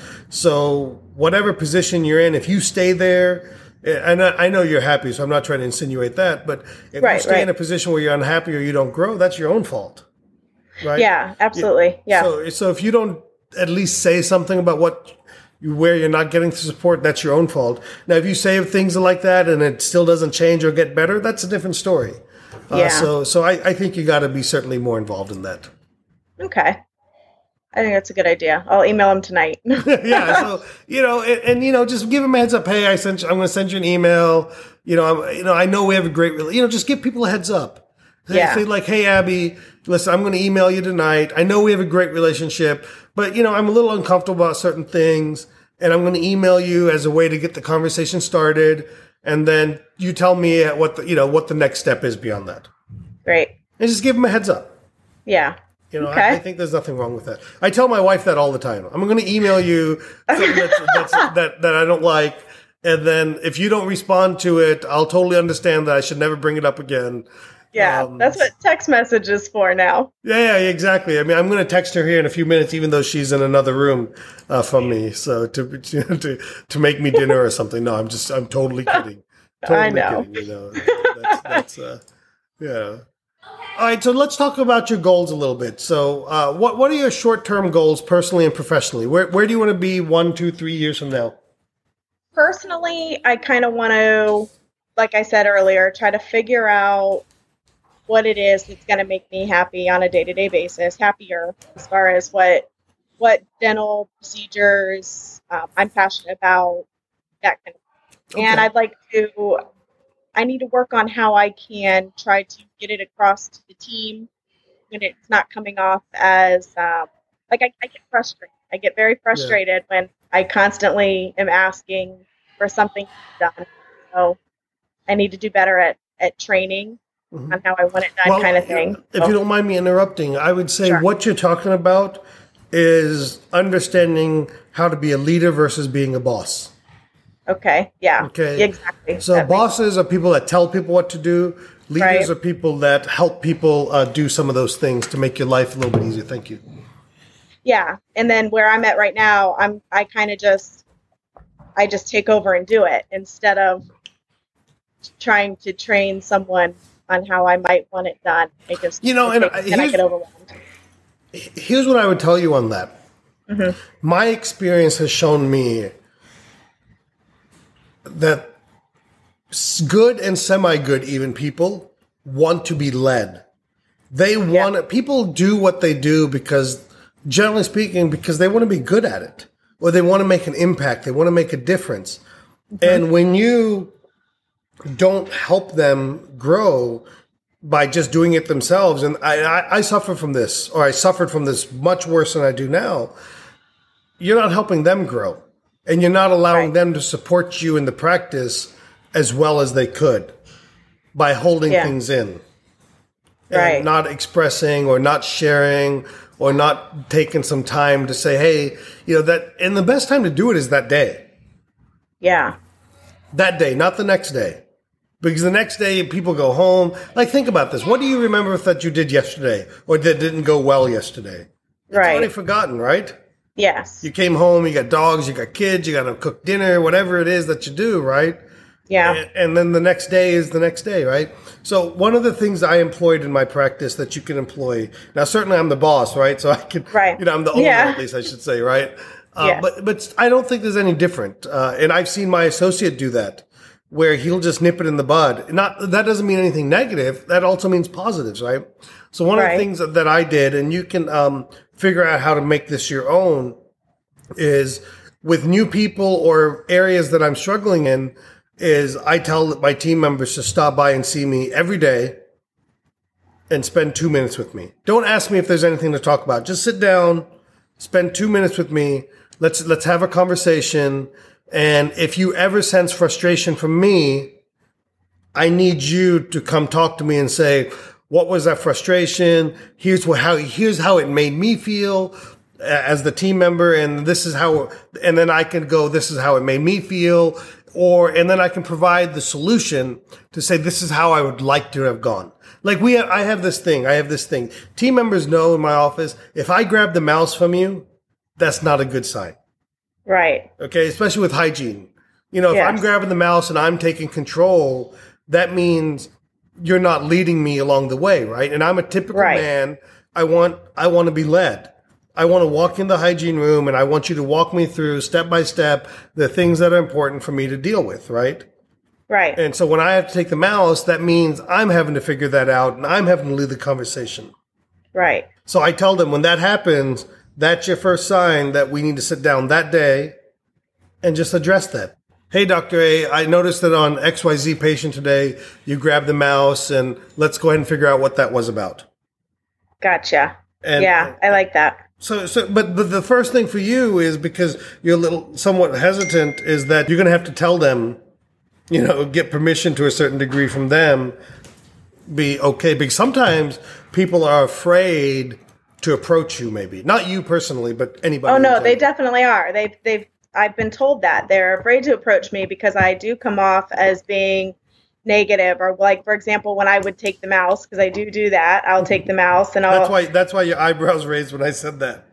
So whatever position you're in, if you stay there, and I I know you're happy, so I'm not trying to insinuate that, but if Right, you stay right. in a position where you're unhappy or you don't grow, that's your own fault. Right? Yeah, absolutely. Yeah. So, so if you don't at least say something about what you, where you're not getting the support, that's your own fault. Now, if you say things like that and it still doesn't change or get better, that's a different story. Uh, Yeah. So, so I, I think you got to be certainly more involved in that. Okay. I think that's a good idea. I'll email him tonight. Yeah. So, you know, and, and, you know, just give them a heads up. Hey, I sent you, I'm going to send you an email. You know, I'm, you know, I know we have a great, rela- you know, just give people a heads up. Say, Yeah. say like, hey, Abby, listen, I'm going to email you tonight. I know we have a great relationship, but, you know, I'm a little uncomfortable about certain things, and I'm going to email you as a way to get the conversation started. And then you tell me what the, you know, what the next step is beyond that. Great. And just give them a heads up. Yeah. You know, Okay. I, I think there's nothing wrong with that. I tell my wife that all the time. I'm going to email you something that's, that's, that, that I don't like. And then if you don't respond to it, I'll totally understand that I should never bring it up again. Yeah. Um, That's what text message is for now. Yeah, yeah, exactly. I mean, I'm going to text her here in a few minutes, even though she's in another room uh, from me. So to, to to make me dinner or something. No, I'm just, I'm totally kidding. Totally I know. kidding. You know, that's, that's uh, yeah. All right, so let's talk about your goals a little bit. So, uh, what what are your short term goals, personally and professionally? Where where do you want to be one, two, three years from now? Personally, I kind of want to, like I said earlier, try to figure out what it is that's going to make me happy on a day-to-day basis, happier as far as what what dental procedures um, I'm passionate about, that kind of thing. And Okay. I'd like to, I need to work on how I can try to get it across to the team when it's not coming off as, um, like I, I get frustrated. I get very frustrated when I constantly am asking for something done. So I need to do better at, at training Mhm. on how I want it done, Well, kind of thing. If So- you don't mind me interrupting, I would say Sure. what you're talking about is understanding how to be a leader versus being a boss. Okay. Yeah. Okay. Exactly. So That makes- bosses are people that tell people what to do. Leaders Right. are people that help people uh, do some of those things to make your life a little bit easier. Thank you. yeah. And then where I'm at right now, I'm I kind of just I just take over and do it instead of trying to train someone on how I might want it done. I just You know, I and take- I- then I here's- get overwhelmed. Here's what I would tell you on that. Mm-hmm. My experience has shown me that s- good and semi-good even people want to be led. They want to, people do what they do because, generally speaking, because they want to be good at it or they want to make an impact. They want to make a difference. And when you don't help them grow by just doing it themselves, and I, I, I suffer from this, or I suffered from this much worse than I do now, you're not helping them grow. And you're not allowing Right. them to support you in the practice as well as they could by holding Yeah. things in. And Right. not expressing or not sharing or not taking some time to say, hey, you know, that, and the best time to do it is that day. Yeah. That day, not the next day. Because the next day people go home. Like, think about this. What do you remember that you did yesterday or that didn't go well yesterday? It's already Right. forgotten, right? Yes. You came home, you got dogs, you got kids, you got to cook dinner, whatever it is that you do, right? Yeah. And, and then the next day is the next day, right? So one of the things I employed in my practice that you can employ, now certainly I'm the boss, right? So I can, right. you know, I'm the owner yeah. at least, I should say, right? Uh, yes. But but I don't think there's any different. Uh, and I've seen my associate do that, where he'll just nip it in the bud. Not that doesn't mean anything negative. That also means positives, right? So one right. of the things that I did, and you can um, figure out how to make this your own, is with new people or areas that I'm struggling in, is I tell my team members to stop by and see me every day and spend two minutes with me. Don't ask me if there's anything to talk about. Just sit down, spend two minutes with me. Let's let's have a conversation. And if you ever sense frustration from me, I need you to come talk to me and say, what was that frustration? Here's what how here's how it made me feel as the team member, and this is how, and then I can go, this is how it made me feel, or, and then I can provide the solution to say, this is how I would like to have gone. Like we, have, I have this thing, I have this thing. Team members know in my office, if I grab the mouse from you, that's not a good sign. Right. Okay. Especially with hygiene. You know, if yes. I'm grabbing the mouse and I'm taking control, that means you're not leading me along the way. Right. And I'm a typical right. man. I want, I want to be led. I want to walk in the hygiene room and I want you to walk me through step by step the things that are important for me to deal with, right? Right. And so when I have to take the mouse, that means I'm having to figure that out and I'm having to lead the conversation. Right. So I tell them when that happens, that's your first sign that we need to sit down that day and just address that. Hey, Doctor A, I noticed that on X Y Z patient today, you grabbed the mouse and let's go ahead and figure out what that was about. Gotcha. And, yeah, I like that. So, so, but, but the first thing for you is, because you're a little somewhat hesitant, is that you're going to have to tell them, you know, get permission to a certain degree from them, be okay. Because sometimes people are afraid to approach you, maybe not you personally, but anybody. Oh no, they definitely are. They've, they've, I've been told that they're afraid to approach me because I do come off as being negative, or like, for example, when I would take the mouse, because I do do that, I'll take the mouse and I'll. That's why. That's why your eyebrows raised when I said that.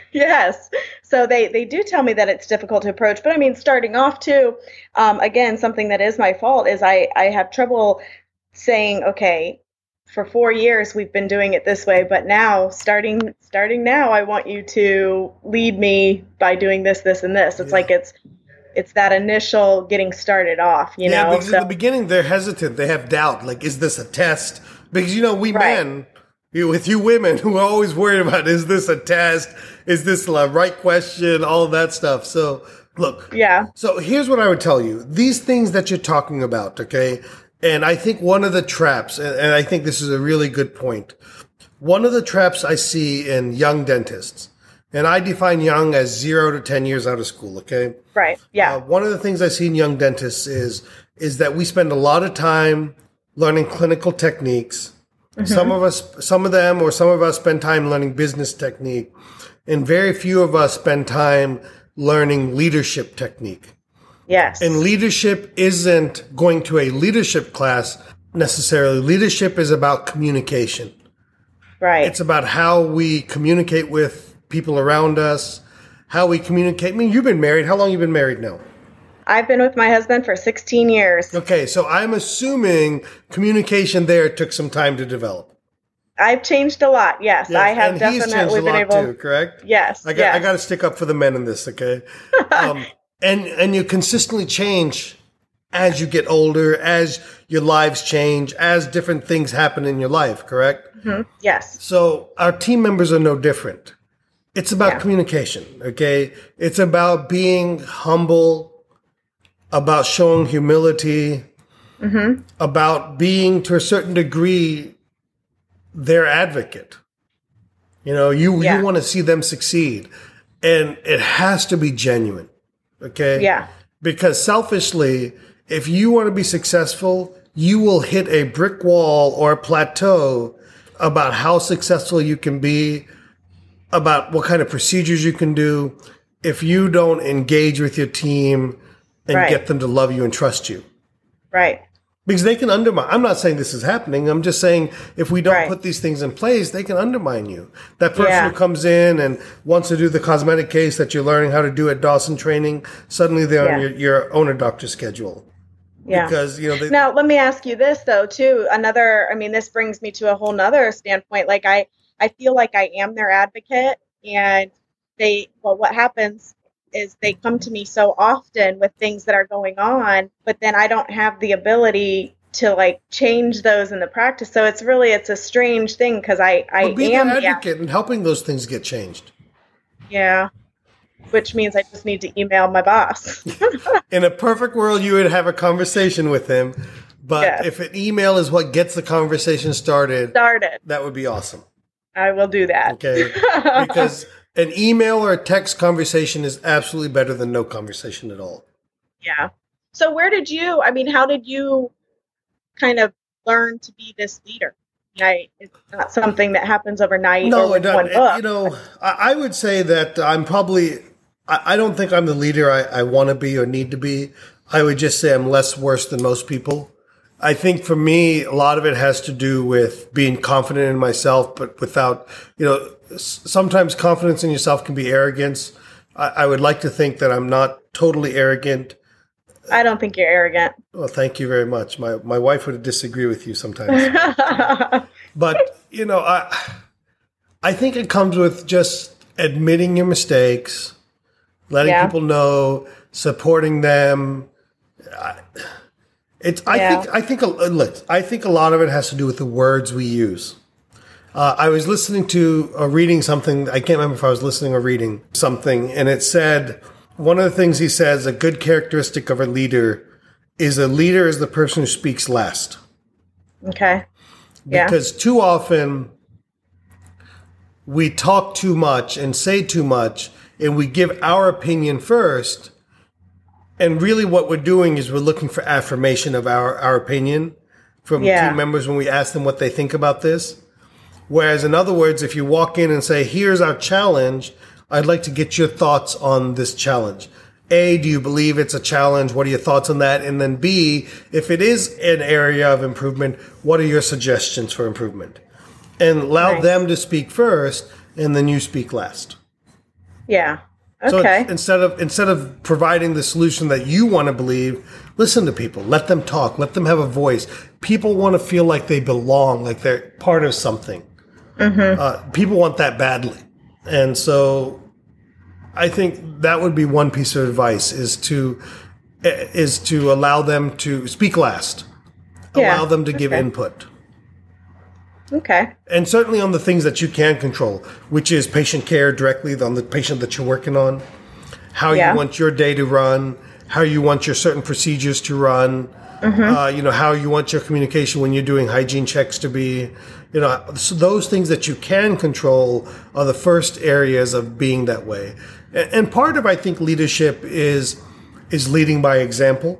Yes. So they they do tell me that it's difficult to approach, but I mean, starting off too, um, again, something that is my fault is I I have trouble saying, okay, for four years we've been doing it this way, but now starting starting now, I want you to lead me by doing this, this, and this. It's yeah. like it's. It's that initial getting started off, you yeah, know? Because so, in the beginning, they're hesitant. They have doubt. Like, is this a test? Because, you know, we right. men, you, with you women, who are always worried about, is this a test? Is this the right question? All of that stuff. So, look. Yeah. So, here's what I would tell you. These things that you're talking about, okay? And I think one of the traps, and, and I think this is a really good point, one of the traps I see in young dentists, and I define young as zero to ten years out of school, okay? Right, yeah. Uh, one of the things I see in young dentists is is that we spend a lot of time learning clinical techniques. Mm-hmm. Some of us, some of them, or some of us spend time learning business technique, and very few of us spend time learning leadership technique. Yes. And leadership isn't going to a leadership class necessarily. Leadership is about communication. Right. It's about how we communicate with people around us, how we communicate. I mean, you've been married. How long have you been married now? I've been with my husband for sixteen years. Okay, so I'm assuming communication there took some time to develop. I've changed a lot, yes. yes I have and definitely he's changed a been lot able too, correct? Yes. I got yes. I got to stick up for the men in this, okay? um, and and you consistently change as you get older, as your lives change, as different things happen in your life, correct? Mm-hmm. Yes. So our team members are no different. It's about yeah. communication, okay? It's about being humble, about showing humility, mm-hmm. about being, to a certain degree, their advocate. You know, you, yeah. you want to see them succeed. And it has to be genuine, okay? Yeah. Because selfishly, if you want to be successful, you will hit a brick wall or a plateau about how successful you can be, about what kind of procedures you can do, if you don't engage with your team and right. get them to love you and trust you. Right. Because they can undermine. I'm not saying this is happening. I'm just saying if we don't right. put these things in place, they can undermine you. That person yeah. who comes in and wants to do the cosmetic case that you're learning how to do at Dawson Training, suddenly they're yeah. on your, your owner doctor schedule. Yeah. Because, you know, they, now let me ask you this though, too. Another, I mean, this brings me to a whole nother standpoint. Like I, I feel like I am their advocate, and they, well, what happens is they come to me so often with things that are going on, but then I don't have the ability to like change those in the practice. So it's really, it's a strange thing because I, I well, be am the the advocate and helping those things get changed. Yeah. Which means I just need to email my boss. In a perfect world, you would have a conversation with him. But Yes. if an email is what gets the conversation started, Started. that would be awesome. I will do that. Okay. Because an email or a text conversation is absolutely better than no conversation at all. Yeah. So where did you, I mean, how did you kind of learn to be this leader? Right. It's not something that happens overnight No, or with it one doesn't. book. You know, I, I would say that I'm probably, I, I don't think I'm the leader I, I want to be or need to be. I would just say I'm less worse than most people. I think for me, a lot of it has to do with being confident in myself, but without, you know, s- sometimes confidence in yourself can be arrogance. I, I would like to think that I'm not totally arrogant. I don't think you're arrogant. Well, thank you very much. My my wife would disagree with you sometimes. But, you know, I I think it comes with just admitting your mistakes, letting Yeah. people know, supporting them. I- It's I Yeah. think I think a, look, I think a lot of it has to do with the words we use. Uh, I was listening to or reading something. I can't remember if I was listening or reading something, and it said one of the things he says, a good characteristic of a leader is a leader is the person who speaks last. Okay. Yeah. Because too often we talk too much and say too much, and we give our opinion first. And really what we're doing is we're looking for affirmation of our, our opinion from Yeah. team members when we ask them what they think about this. Whereas in other words, if you walk in and say, here's our challenge, I'd like to get your thoughts on this challenge. A, do you believe it's a challenge? What are your thoughts on that? And then B, if it is an area of improvement, what are your suggestions for improvement? And allow Nice. them to speak first, and then you speak last. Yeah. So Okay. it's- instead of instead of providing the solution that you want to believe, listen to people. Let them talk. Let them have a voice. People want to feel like they belong, like they're part of something. Mm-hmm. Uh, people want that badly, and so I think that would be one piece of advice: is to is to allow them to speak last, Yeah. allow them to give Okay. input. Okay. And certainly on the things that you can control, which is patient care directly on the patient that you're working on, how Yeah. you want your day to run, how you want your certain procedures to run, Mm-hmm. uh, you know, how you want your communication when you're doing hygiene checks to be, you know, so those things that you can control are the first areas of being that way. And, and part of, I think, leadership is is leading by example.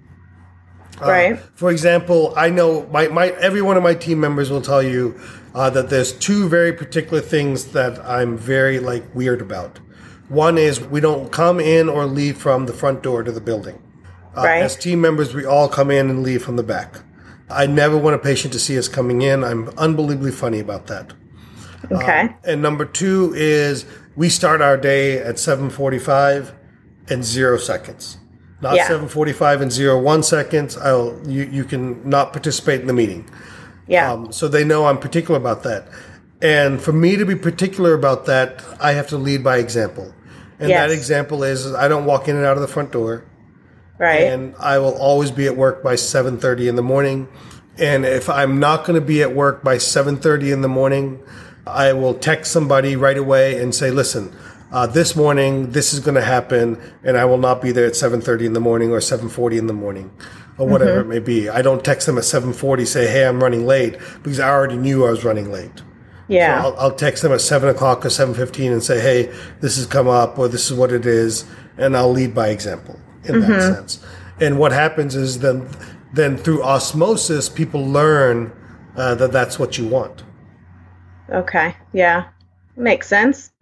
Right. Uh, for example, I know my, my every one of my team members will tell you uh, that there's two very particular things that I'm very like weird about. One is we don't come in or leave from the front door to the building. Uh, Right. As team members, we all come in and leave from the back. I never want a patient to see us coming in. I'm unbelievably funny about that. Okay. And number two is we start our day at seven forty-five and zero seconds. Not Yeah. seven forty-five and zero one seconds. I'll you, you can not participate in the meeting. Yeah. Um, so they know I'm particular about that. And for me to be particular about that, I have to lead by example. And Yes. that example is I don't walk in and out of the front door. right. And I will always be at work by seven thirty in the morning. And if I'm not going to be at work by seven thirty in the morning, I will text somebody right away and say, listen, uh, this morning, this is going to happen, and I will not be there at seven thirty in the morning or seven forty in the morning or whatever it may be. I don't text them at seven forty, say, hey, I'm running late, because I already knew I was running late. yeah. I'll, I'll text them at seven o'clock or seven fifteen and say, hey, this has come up, or this is what it is, and I'll lead by example in that sense. And what happens is then, then through osmosis, people learn uh, that that's what you want. Okay. Yeah. Makes sense.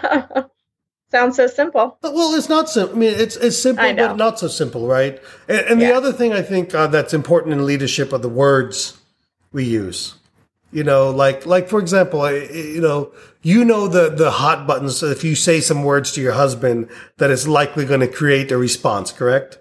Sounds so simple. But, well, it's not simple. I mean, it's it's simple, I know. but not so simple, right? And, and the Yeah. other thing I think uh, that's important in leadership are the words we use. You know, like like for example, I, you know, you know the the hot buttons. If you say some words to your husband, that it's likely going to create a response. Correct?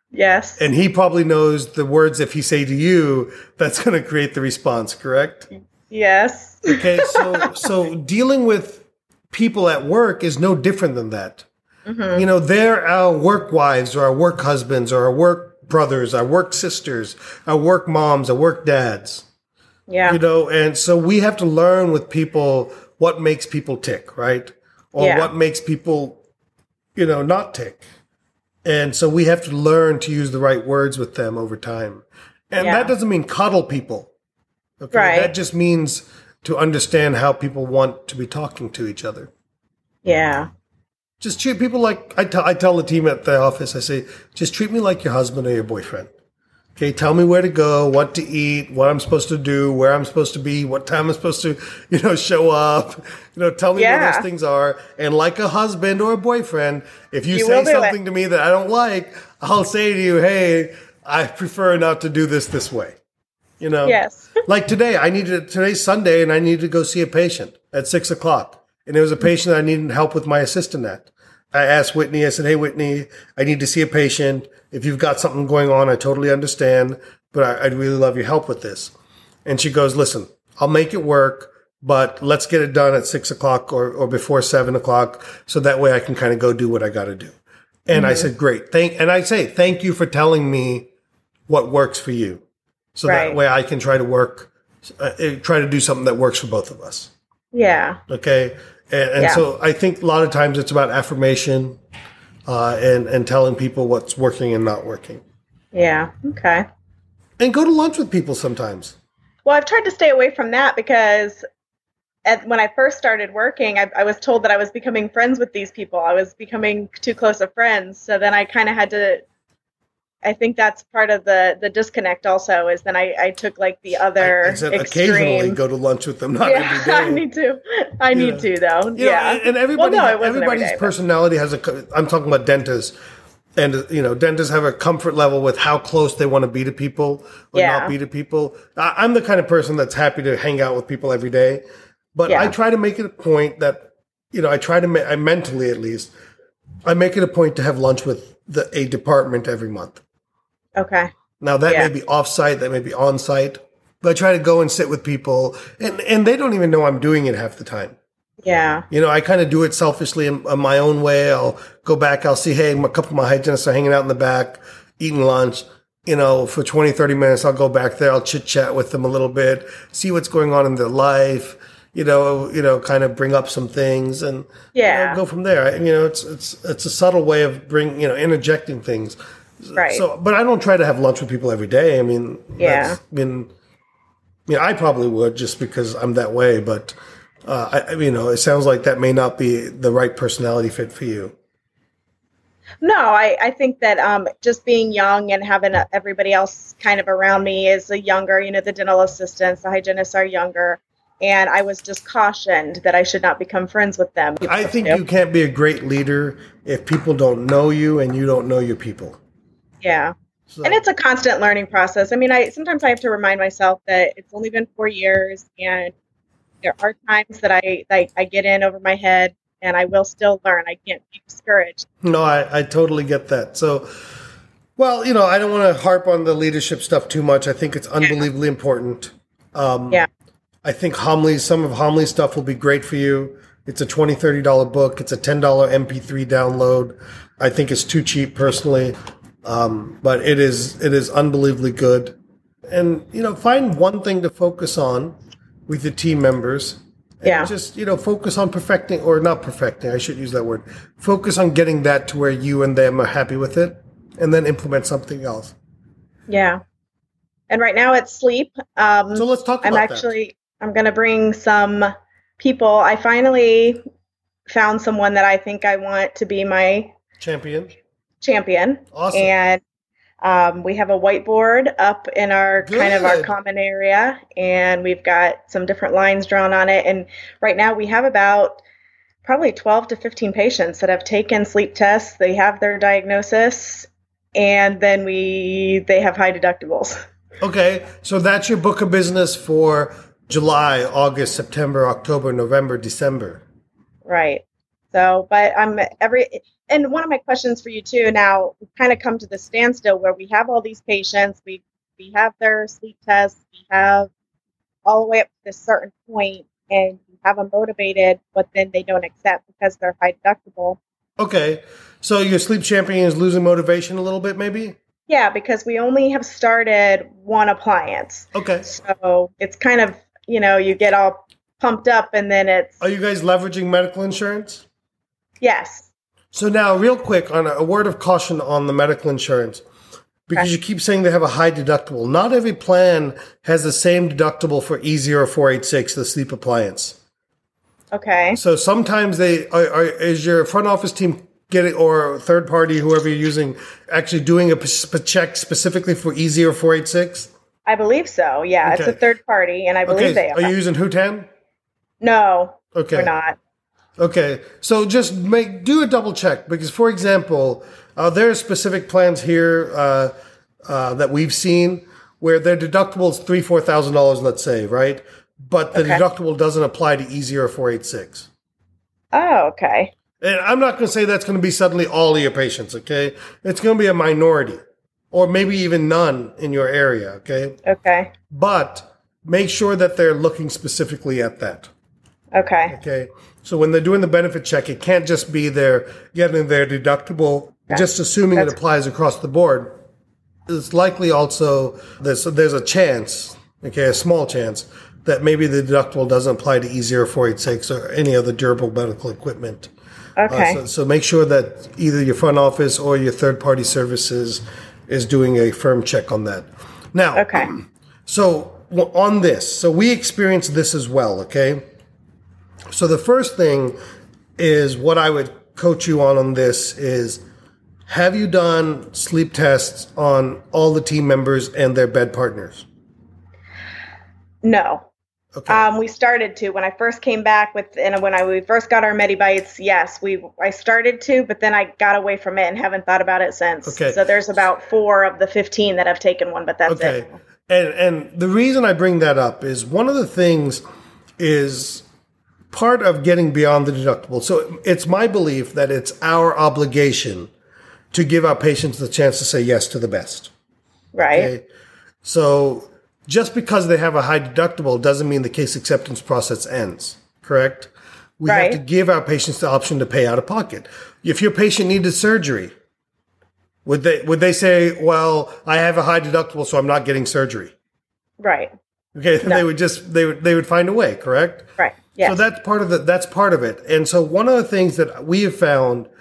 Yes. And he probably knows the words if he say to you, that's going to create the response, correct? Yes. Okay, so so dealing with people at work is no different than that. Mm-hmm. You know, they're our work wives or our work husbands or our work brothers, our work sisters, our work moms, our work dads. Yeah. You know, and so we have to learn with people what makes people tick, right? Or yeah. what makes people, you know, not tick. And so we have to learn to use the right words with them over time. And yeah. that doesn't mean cuddle people. Okay? Right. That just means to understand how people want to be talking to each other. Yeah. Just treat people like, I, t- I tell the team at the office, I say, just treat me like your husband or your boyfriend. Okay, tell me where to go, what to eat, what I'm supposed to do, where I'm supposed to be, what time I'm supposed to, you know, show up. You know, tell me yeah. where those things are. And like a husband or a boyfriend, if you, you say something it. to me that I don't like, I'll say to you, hey, I prefer not to do this this way. You know? Yes. Like today, I needed, today's Sunday and I needed to go see a patient at six o'clock. And it was a patient I needed help with my assistant at. I asked Whitney, I said, hey, Whitney, I need to see a patient. If you've got something going on, I totally understand, but I, I'd really love your help with this. And she goes, listen, I'll make it work, but let's get it done at six o'clock or, or before seven o'clock. So that way I can kind of go do what I got to do. And mm-hmm. I said, great. Thank, and I say, thank you for telling me what works for you. So right. that way I can try to work, uh, try to do something that works for both of us. Yeah. Okay. And, and yeah. so I think a lot of times it's about affirmation uh, and, and telling people what's working and not working. Yeah. Okay. And go to lunch with people sometimes. Well, I've tried to stay away from that because at, when I first started working, I, I was told that I was becoming friends with these people. I was becoming too close of friends. So then I kind of had to, I think that's part of the, the disconnect also is then I, I took like the other I, I said extreme. Occasionally go to lunch with them, not yeah, every day. I need to. I you need know. to though. You yeah. Know, and everybody, well, no, everybody's every day, personality has a, I'm talking about dentists. And, you know, dentists have a comfort level with how close they want to be to people or yeah. not be to people. I, I'm the kind of person that's happy to hang out with people every day. But yeah. I try to make it a point that, you know, I try to, ma- I mentally at least, I make it a point to have lunch with the, a department every month. Okay. Now that yeah. may be off-site, that may be on-site, but I try to go and sit with people and, and they don't even know I'm doing it half the time. Yeah. You know, I kind of do it selfishly in, in my own way. I'll go back. I'll see, hey, a couple of my hygienists are hanging out in the back, eating lunch. You know, for twenty, thirty minutes, I'll go back there. I'll chit chat with them a little bit, see what's going on in their life, you know, you know, kind of bring up some things and yeah. you know, go from there. I, you know, it's, it's, it's a subtle way of bring, you know, interjecting things. Right. So, but I don't try to have lunch with people every day. I mean, yeah. that's been, you know, I probably would just because I'm that way, but Uh, I, you know, it sounds like that may not be the right personality fit for you. No, I, I think that um, just being young and having a, everybody else kind of around me is a younger, you know, the dental assistants, the hygienists are younger. And I was just cautioned that I should not become friends with them. I think you can't be a great leader if people don't know you and you don't know your people. Yeah. So. And it's a constant learning process. I mean, I sometimes I have to remind myself that it's only been four years and there are times that I, I I get in over my head and I will still learn. I can't be discouraged. No, I, I totally get that. So, well, you know, I don't want to harp on the leadership stuff too much. I think it's unbelievably yeah. important. Um, yeah. I think Homley, some of Homley's stuff will be great for you. It's a twenty dollars, thirty dollars book. It's a ten dollars M P three download. I think it's too cheap personally. Um, but it is it is unbelievably good. And, you know, find one thing to focus on with the team members. And yeah. just, you know, focus on perfecting, or not perfecting, I should use that word. Focus on getting that to where you and them are happy with it, and then implement something else. Yeah. And right now it's sleep. Um, so let's talk about I'm actually, that. I'm going to bring some people. I finally found someone that I think I want to be my champion. Champion. Awesome. And Um, we have a whiteboard up in our Good. kind of our common area, and we've got some different lines drawn on it. And right now we have about probably twelve to fifteen patients that have taken sleep tests. They have their diagnosis, and then we they have high deductibles. Okay, so that's your book of business for July, August, September, October, November, December. Right. So, but I'm every, and one of my questions for you too, now we've kind of come to the standstill where we have all these patients, we, we have their sleep tests, we have all the way up to this certain point, and you have them motivated, but then they don't accept because they're high deductible. Okay. So your sleep champion is losing motivation a little bit, maybe? Yeah, because we only have started one appliance. Okay. So it's kind of, you know, you get all pumped up and then it's... Are you guys leveraging medical insurance? Yes. So now, real quick, on a, a word of caution on the medical insurance, because Okay. you keep saying they have a high deductible. Not every plan has the same deductible for E zero four eight six, the sleep appliance. Okay. So sometimes they are, are is your front office team getting, or third party, whoever you're using, actually doing a p- sp- check specifically for E zero four eight six? I believe so. Yeah, it's Okay. a third party, and I believe Okay, they are are. you using Hutan? No, Okay. we're not. Okay, so just make do a double check because, for example, uh, there are specific plans here uh, uh, that we've seen where their deductible is three, four thousand dollars, let's say, right? But the Okay. deductible doesn't apply to E zero four eight six. Oh, okay. And I'm not going to say that's going to be suddenly all of your patients. Okay, it's going to be a minority, or maybe even none in your area. Okay, Okay. but make sure that they're looking specifically at that. Okay. Okay. So when they're doing the benefit check, it can't just be they're getting their deductible, just assuming That's- it applies across the board. It's likely also there's, there's a chance, okay, a small chance, that maybe the deductible doesn't apply to E zero four eight six or any other durable medical equipment. Okay. Uh, so, so make sure that either your front office or your third party services is doing a firm check on that. Now, Okay. so w- on this, so we experienced this as well, okay? So the first thing is what I would coach you on on this is, have you done sleep tests on all the team members and their bed partners? No. Okay. Um, we started to when I first came back with, and when I we first got our Medibites. Yes, we I started to, but then I got away from it and haven't thought about it since. Okay. So there's about four of the fifteen that have taken one, but that's Okay. it. And and the reason I bring that up is one of the things is part of getting beyond the deductible. So it's my belief that it's our obligation to give our patients the chance to say yes to the best. Right. Okay. So just because they have a high deductible doesn't mean the case acceptance process ends, correct? We have Right. to give our patients the option to pay out of pocket. If your patient needed surgery, would they would they say, well, I have a high deductible, so I'm not getting surgery? Right. Okay, No. they would just they would they would find a way, correct? Right. Yes. So that's part of the that's part of it. And so one of the things that we have found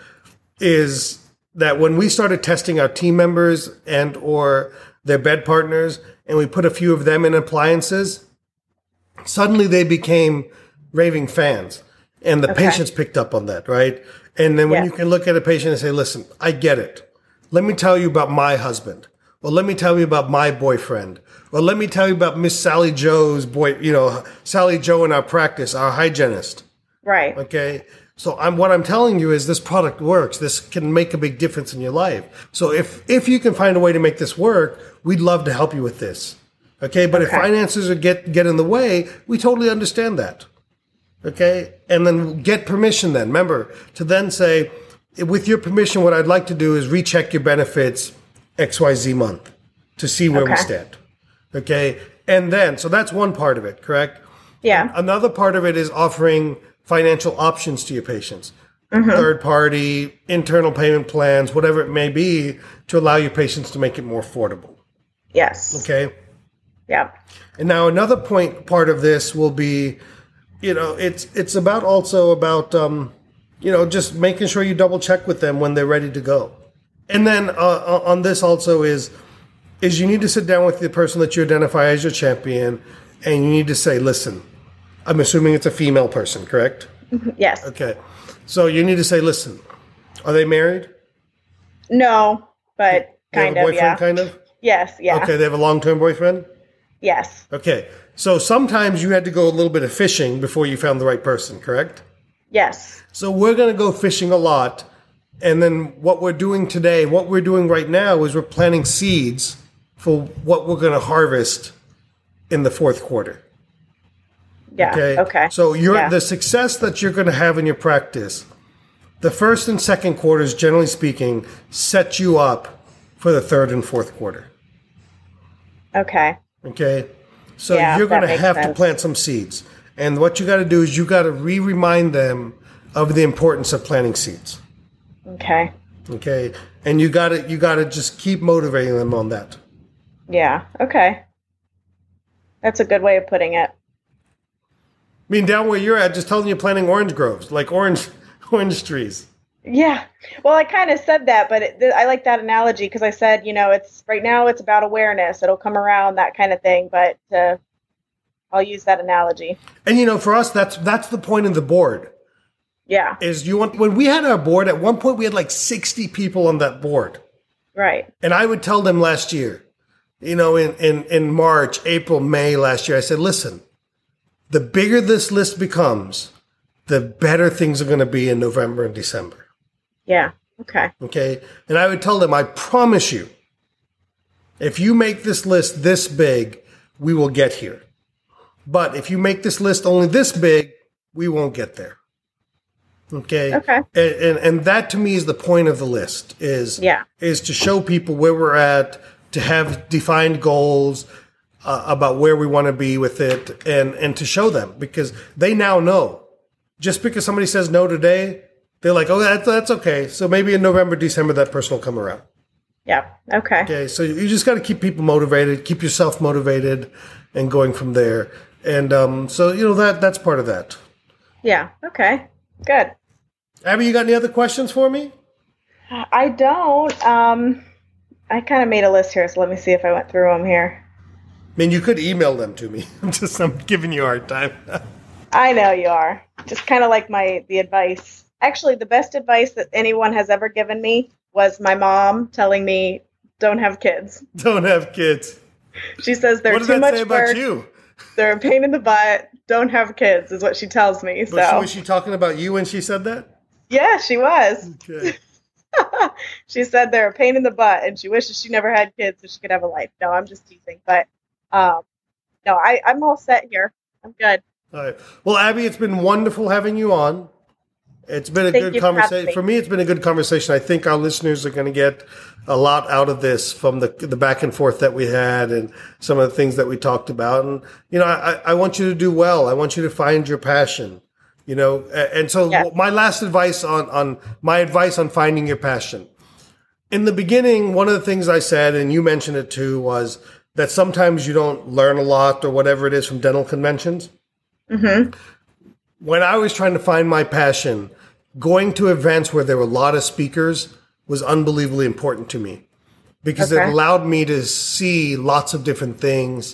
is that when we started testing our team members and or their bed partners, and we put a few of them in appliances, suddenly they became raving fans. And the Okay. patients picked up on that, right? And then when Yeah. you can look at a patient and say, listen, I get it. Let me tell you about my husband. Or let me tell you about my boyfriend. Or let me tell you about Miss Sally Joe's boy, you know, Sally Joe in our practice, our hygienist. right. Okay. So I'm, what I'm telling you is this product works. This can make a big difference in your life. So if, if you can find a way to make this work, we'd love to help you with this. Okay. But if Okay. finances are get, get in the way, we totally understand that. Okay. And then get permission then. Remember to then say, with your permission, what I'd like to do is recheck your benefits X Y Z month to see where we Okay. stand. Okay. And then, so that's one part of it, correct? Yeah. Another part of it is offering financial options to your patients, third party, internal payment plans, whatever it may be, to allow your patients to make it more affordable. Yes. Okay. Yeah. And now another point part of this will be, you know, it's it's about also about um, you know, just making sure you double check with them when they're ready to go. And then uh, on this also is is you need to sit down with the person that you identify as your champion, and you need to say, listen, I'm assuming it's a female person, correct? Yes. Okay. So you need to say, listen, are they married? No, but They have kind a of. boyfriend, Yeah. kind of? Yes. Yeah. Okay, they have a long-term boyfriend? Yes. Okay. So sometimes you had to go a little bit of fishing before you found the right person, correct? Yes. So we're going to go fishing a lot. And then what we're doing today, what we're doing right now is we're planting seeds for what we're going to harvest in the fourth quarter. Yeah. Okay. Okay. So you're Yeah. the success that you're going to have in your practice the first and second quarters, generally speaking, set you up for the third and fourth quarter. Okay. Okay. So Yeah, you're going to that makes have to sense. plant some seeds. And what you got to do is you got to re-remind them of the importance of planting seeds. Okay. Okay. And you got to you got to just keep motivating them on that. Yeah. Okay. That's a good way of putting it. I mean, down where you're at, just tell them you're planting orange groves, like orange orange trees. Yeah. Well, I kind of said that, but it, th- I like that analogy because I said, you know, it's right now it's about awareness. It'll come around, that kind of thing. But uh, I'll use that analogy. And you know, for us, that's that's the point of the board. Yeah. Is you want when we had our board at one point, we had like sixty people on that board, Right. and I would tell them last year, you know, in in in March, April, May last year, I said, listen, the bigger this list becomes, the better things are going to be in November and December. Yeah. Okay. Okay. And I would tell them, I promise you, if you make this list this big, we will get here. But if you make this list only this big, we won't get there. Okay. Okay. And, and, and that to me is the point of the list is, Yeah. is to show people where we're at, to have defined goals uh, about where we want to be with it and, and to show them because they now know just because somebody says no today, they're like, oh, that's, that's okay. So maybe in November, December, that person will come around. Yeah. Okay. Okay. So you just got to keep people motivated, keep yourself motivated and going from there. And um, so, you know, that that's part of that. Yeah. Okay. Good. Abby, you got any other questions for me? I don't. Um, I kind of made a list here, so let me see if I went through them here. I mean, you could email them to me. I'm just I'm giving you a hard time. I know you are. Just kind of like my the advice. Actually, the best advice that anyone has ever given me was my mom telling me, "Don't have kids." Don't have kids. She says they're What does too that much say about work. you? They're a pain in the butt. Don't have kids, is what she tells me. But she, So was she talking about you when she said that? yeah, she was. Okay. She said they're a pain in the butt, and she wishes she never had kids so she could have a life. No, I'm just teasing, but um, no, I, I'm all set here. I'm good. All right. Well, Abby, it's been wonderful having you on. It's been a Thank good you for having conversation. me. For me, it's been a good conversation. I think our listeners are going to get a lot out of this from the the back and forth that we had and some of the things that we talked about. And, you know, I, I want you to do well. I want you to find your passion, you know. A- And so Yes. my last advice on, on my advice on finding your passion. In the beginning, one of the things I said, and you mentioned it too, was that sometimes you don't learn a lot or whatever it is from dental conventions. Mm-hmm. When I was trying to find my passion, going to events where there were a lot of speakers was unbelievably important to me because Okay. it allowed me to see lots of different things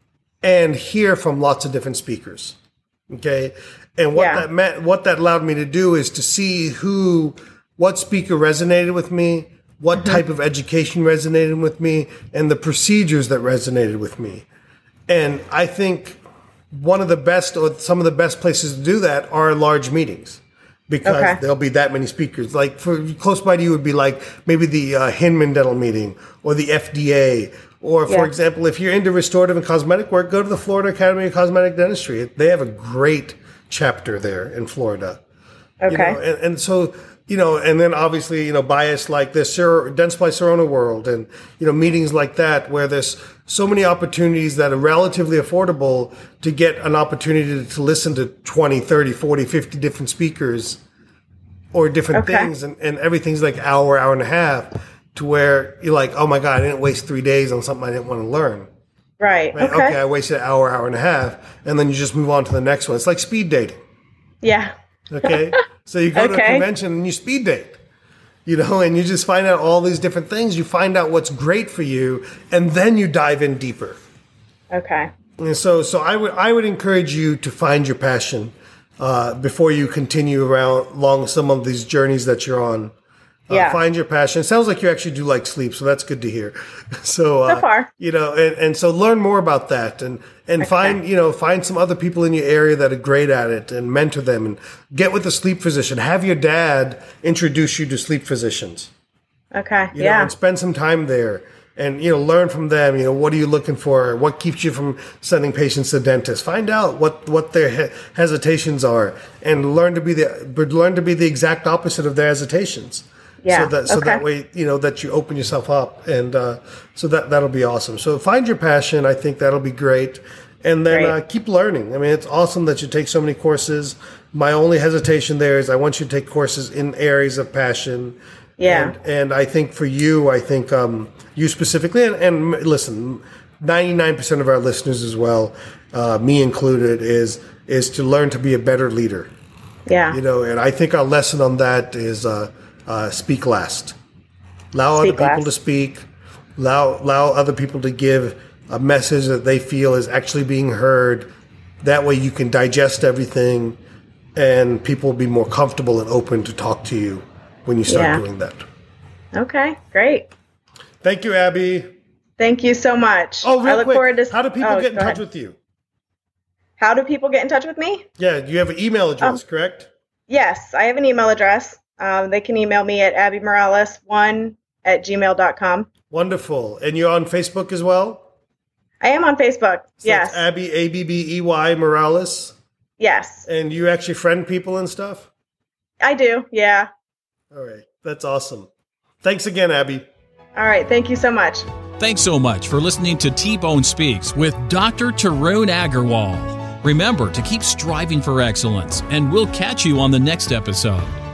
and hear from lots of different speakers. Okay. And what Yeah. that meant, what that allowed me to do is to see who, what speaker resonated with me, what type of education resonated with me, and the procedures that resonated with me. And I think one of the best or some of the best places to do that are large meetings because Okay. there'll be that many speakers. Like for close by to you would be like maybe the uh, Hinman Dental meeting or the F D A. Or for Yeah. example, if you're into restorative and cosmetic work, go to the Florida Academy of Cosmetic Dentistry. They have a great chapter there in Florida. Okay. You know, and, and so, you know, and then obviously, you know, bias like the Sir, Dentsply Sirona World and, you know, meetings like that where there's so many opportunities that are relatively affordable to get an opportunity to, to listen to twenty, thirty, forty, fifty different speakers or different Okay. things. And, and everything's like hour, hour and a half to where you're like, oh my God, I didn't waste three days on something I didn't want to learn. Right. Right? Okay. Okay, I wasted an hour, hour and a half. And then you just move on to the next one. It's like speed dating. Yeah. Okay. So you go to a Okay. convention and you speed date, you know, and you just find out all these different things. You find out what's great for you and then you dive in deeper. Okay. And so, so I would, I would encourage you to find your passion, uh, before you continue around along some of these journeys that you're on. Uh, Yeah. Find your passion. It sounds like you actually do like sleep, so that's good to hear. So, uh, So far. you know, and, and so learn more about that, and and find you know find some other people in your area that are great at it, and mentor them, and get with a sleep physician. Have your dad introduce you to sleep physicians. Okay. You know, Yeah. and spend some time there, and, you know, learn from them. You know, what are you looking for? What keeps you from sending patients to dentists? Find out what, what their he- hesitations are, and learn to be the learn to be the exact opposite of their hesitations. Yeah. So that so okay. that way, you know, that you open yourself up, and uh, so that that'll be awesome. So find your passion. I think that'll be great, and then uh, keep learning. I mean, it's awesome that you take so many courses. My only hesitation there is I want you to take courses in areas of passion. Yeah. And, and I think for you, I think um, you specifically, and, and listen, ninety-nine percent of our listeners as well, uh, me included, is is to learn to be a better leader. Yeah. You know, and I think our lesson on that is uh, uh, speak last. Allow speak other people last. to speak. Allow allow other people to give a message that they feel is actually being heard. That way you can digest everything, and people will be more comfortable and open to talk to you when you start yeah. doing that. Okay, great. Thank you, Abby. Thank you so much. Oh, real I look quick, forward to. How do people oh, get in touch ahead. with you? How do people get in touch with me? Yeah, you have an email address, um, correct? Yes, I have an email address. Um, they can email me at abby morales one at gmail dot com. Wonderful. And you're on Facebook as well? I am on Facebook, so yes. That's Abby, A B B E Y, Morales? Yes. And you actually friend people and stuff? I do, yeah. All right. That's awesome. Thanks again, Abby. All right. Thank you so much. Thanks so much for listening to T-Bone Speaks with Doctor Tarun Agarwal. Remember to keep striving for excellence, and we'll catch you on the next episode.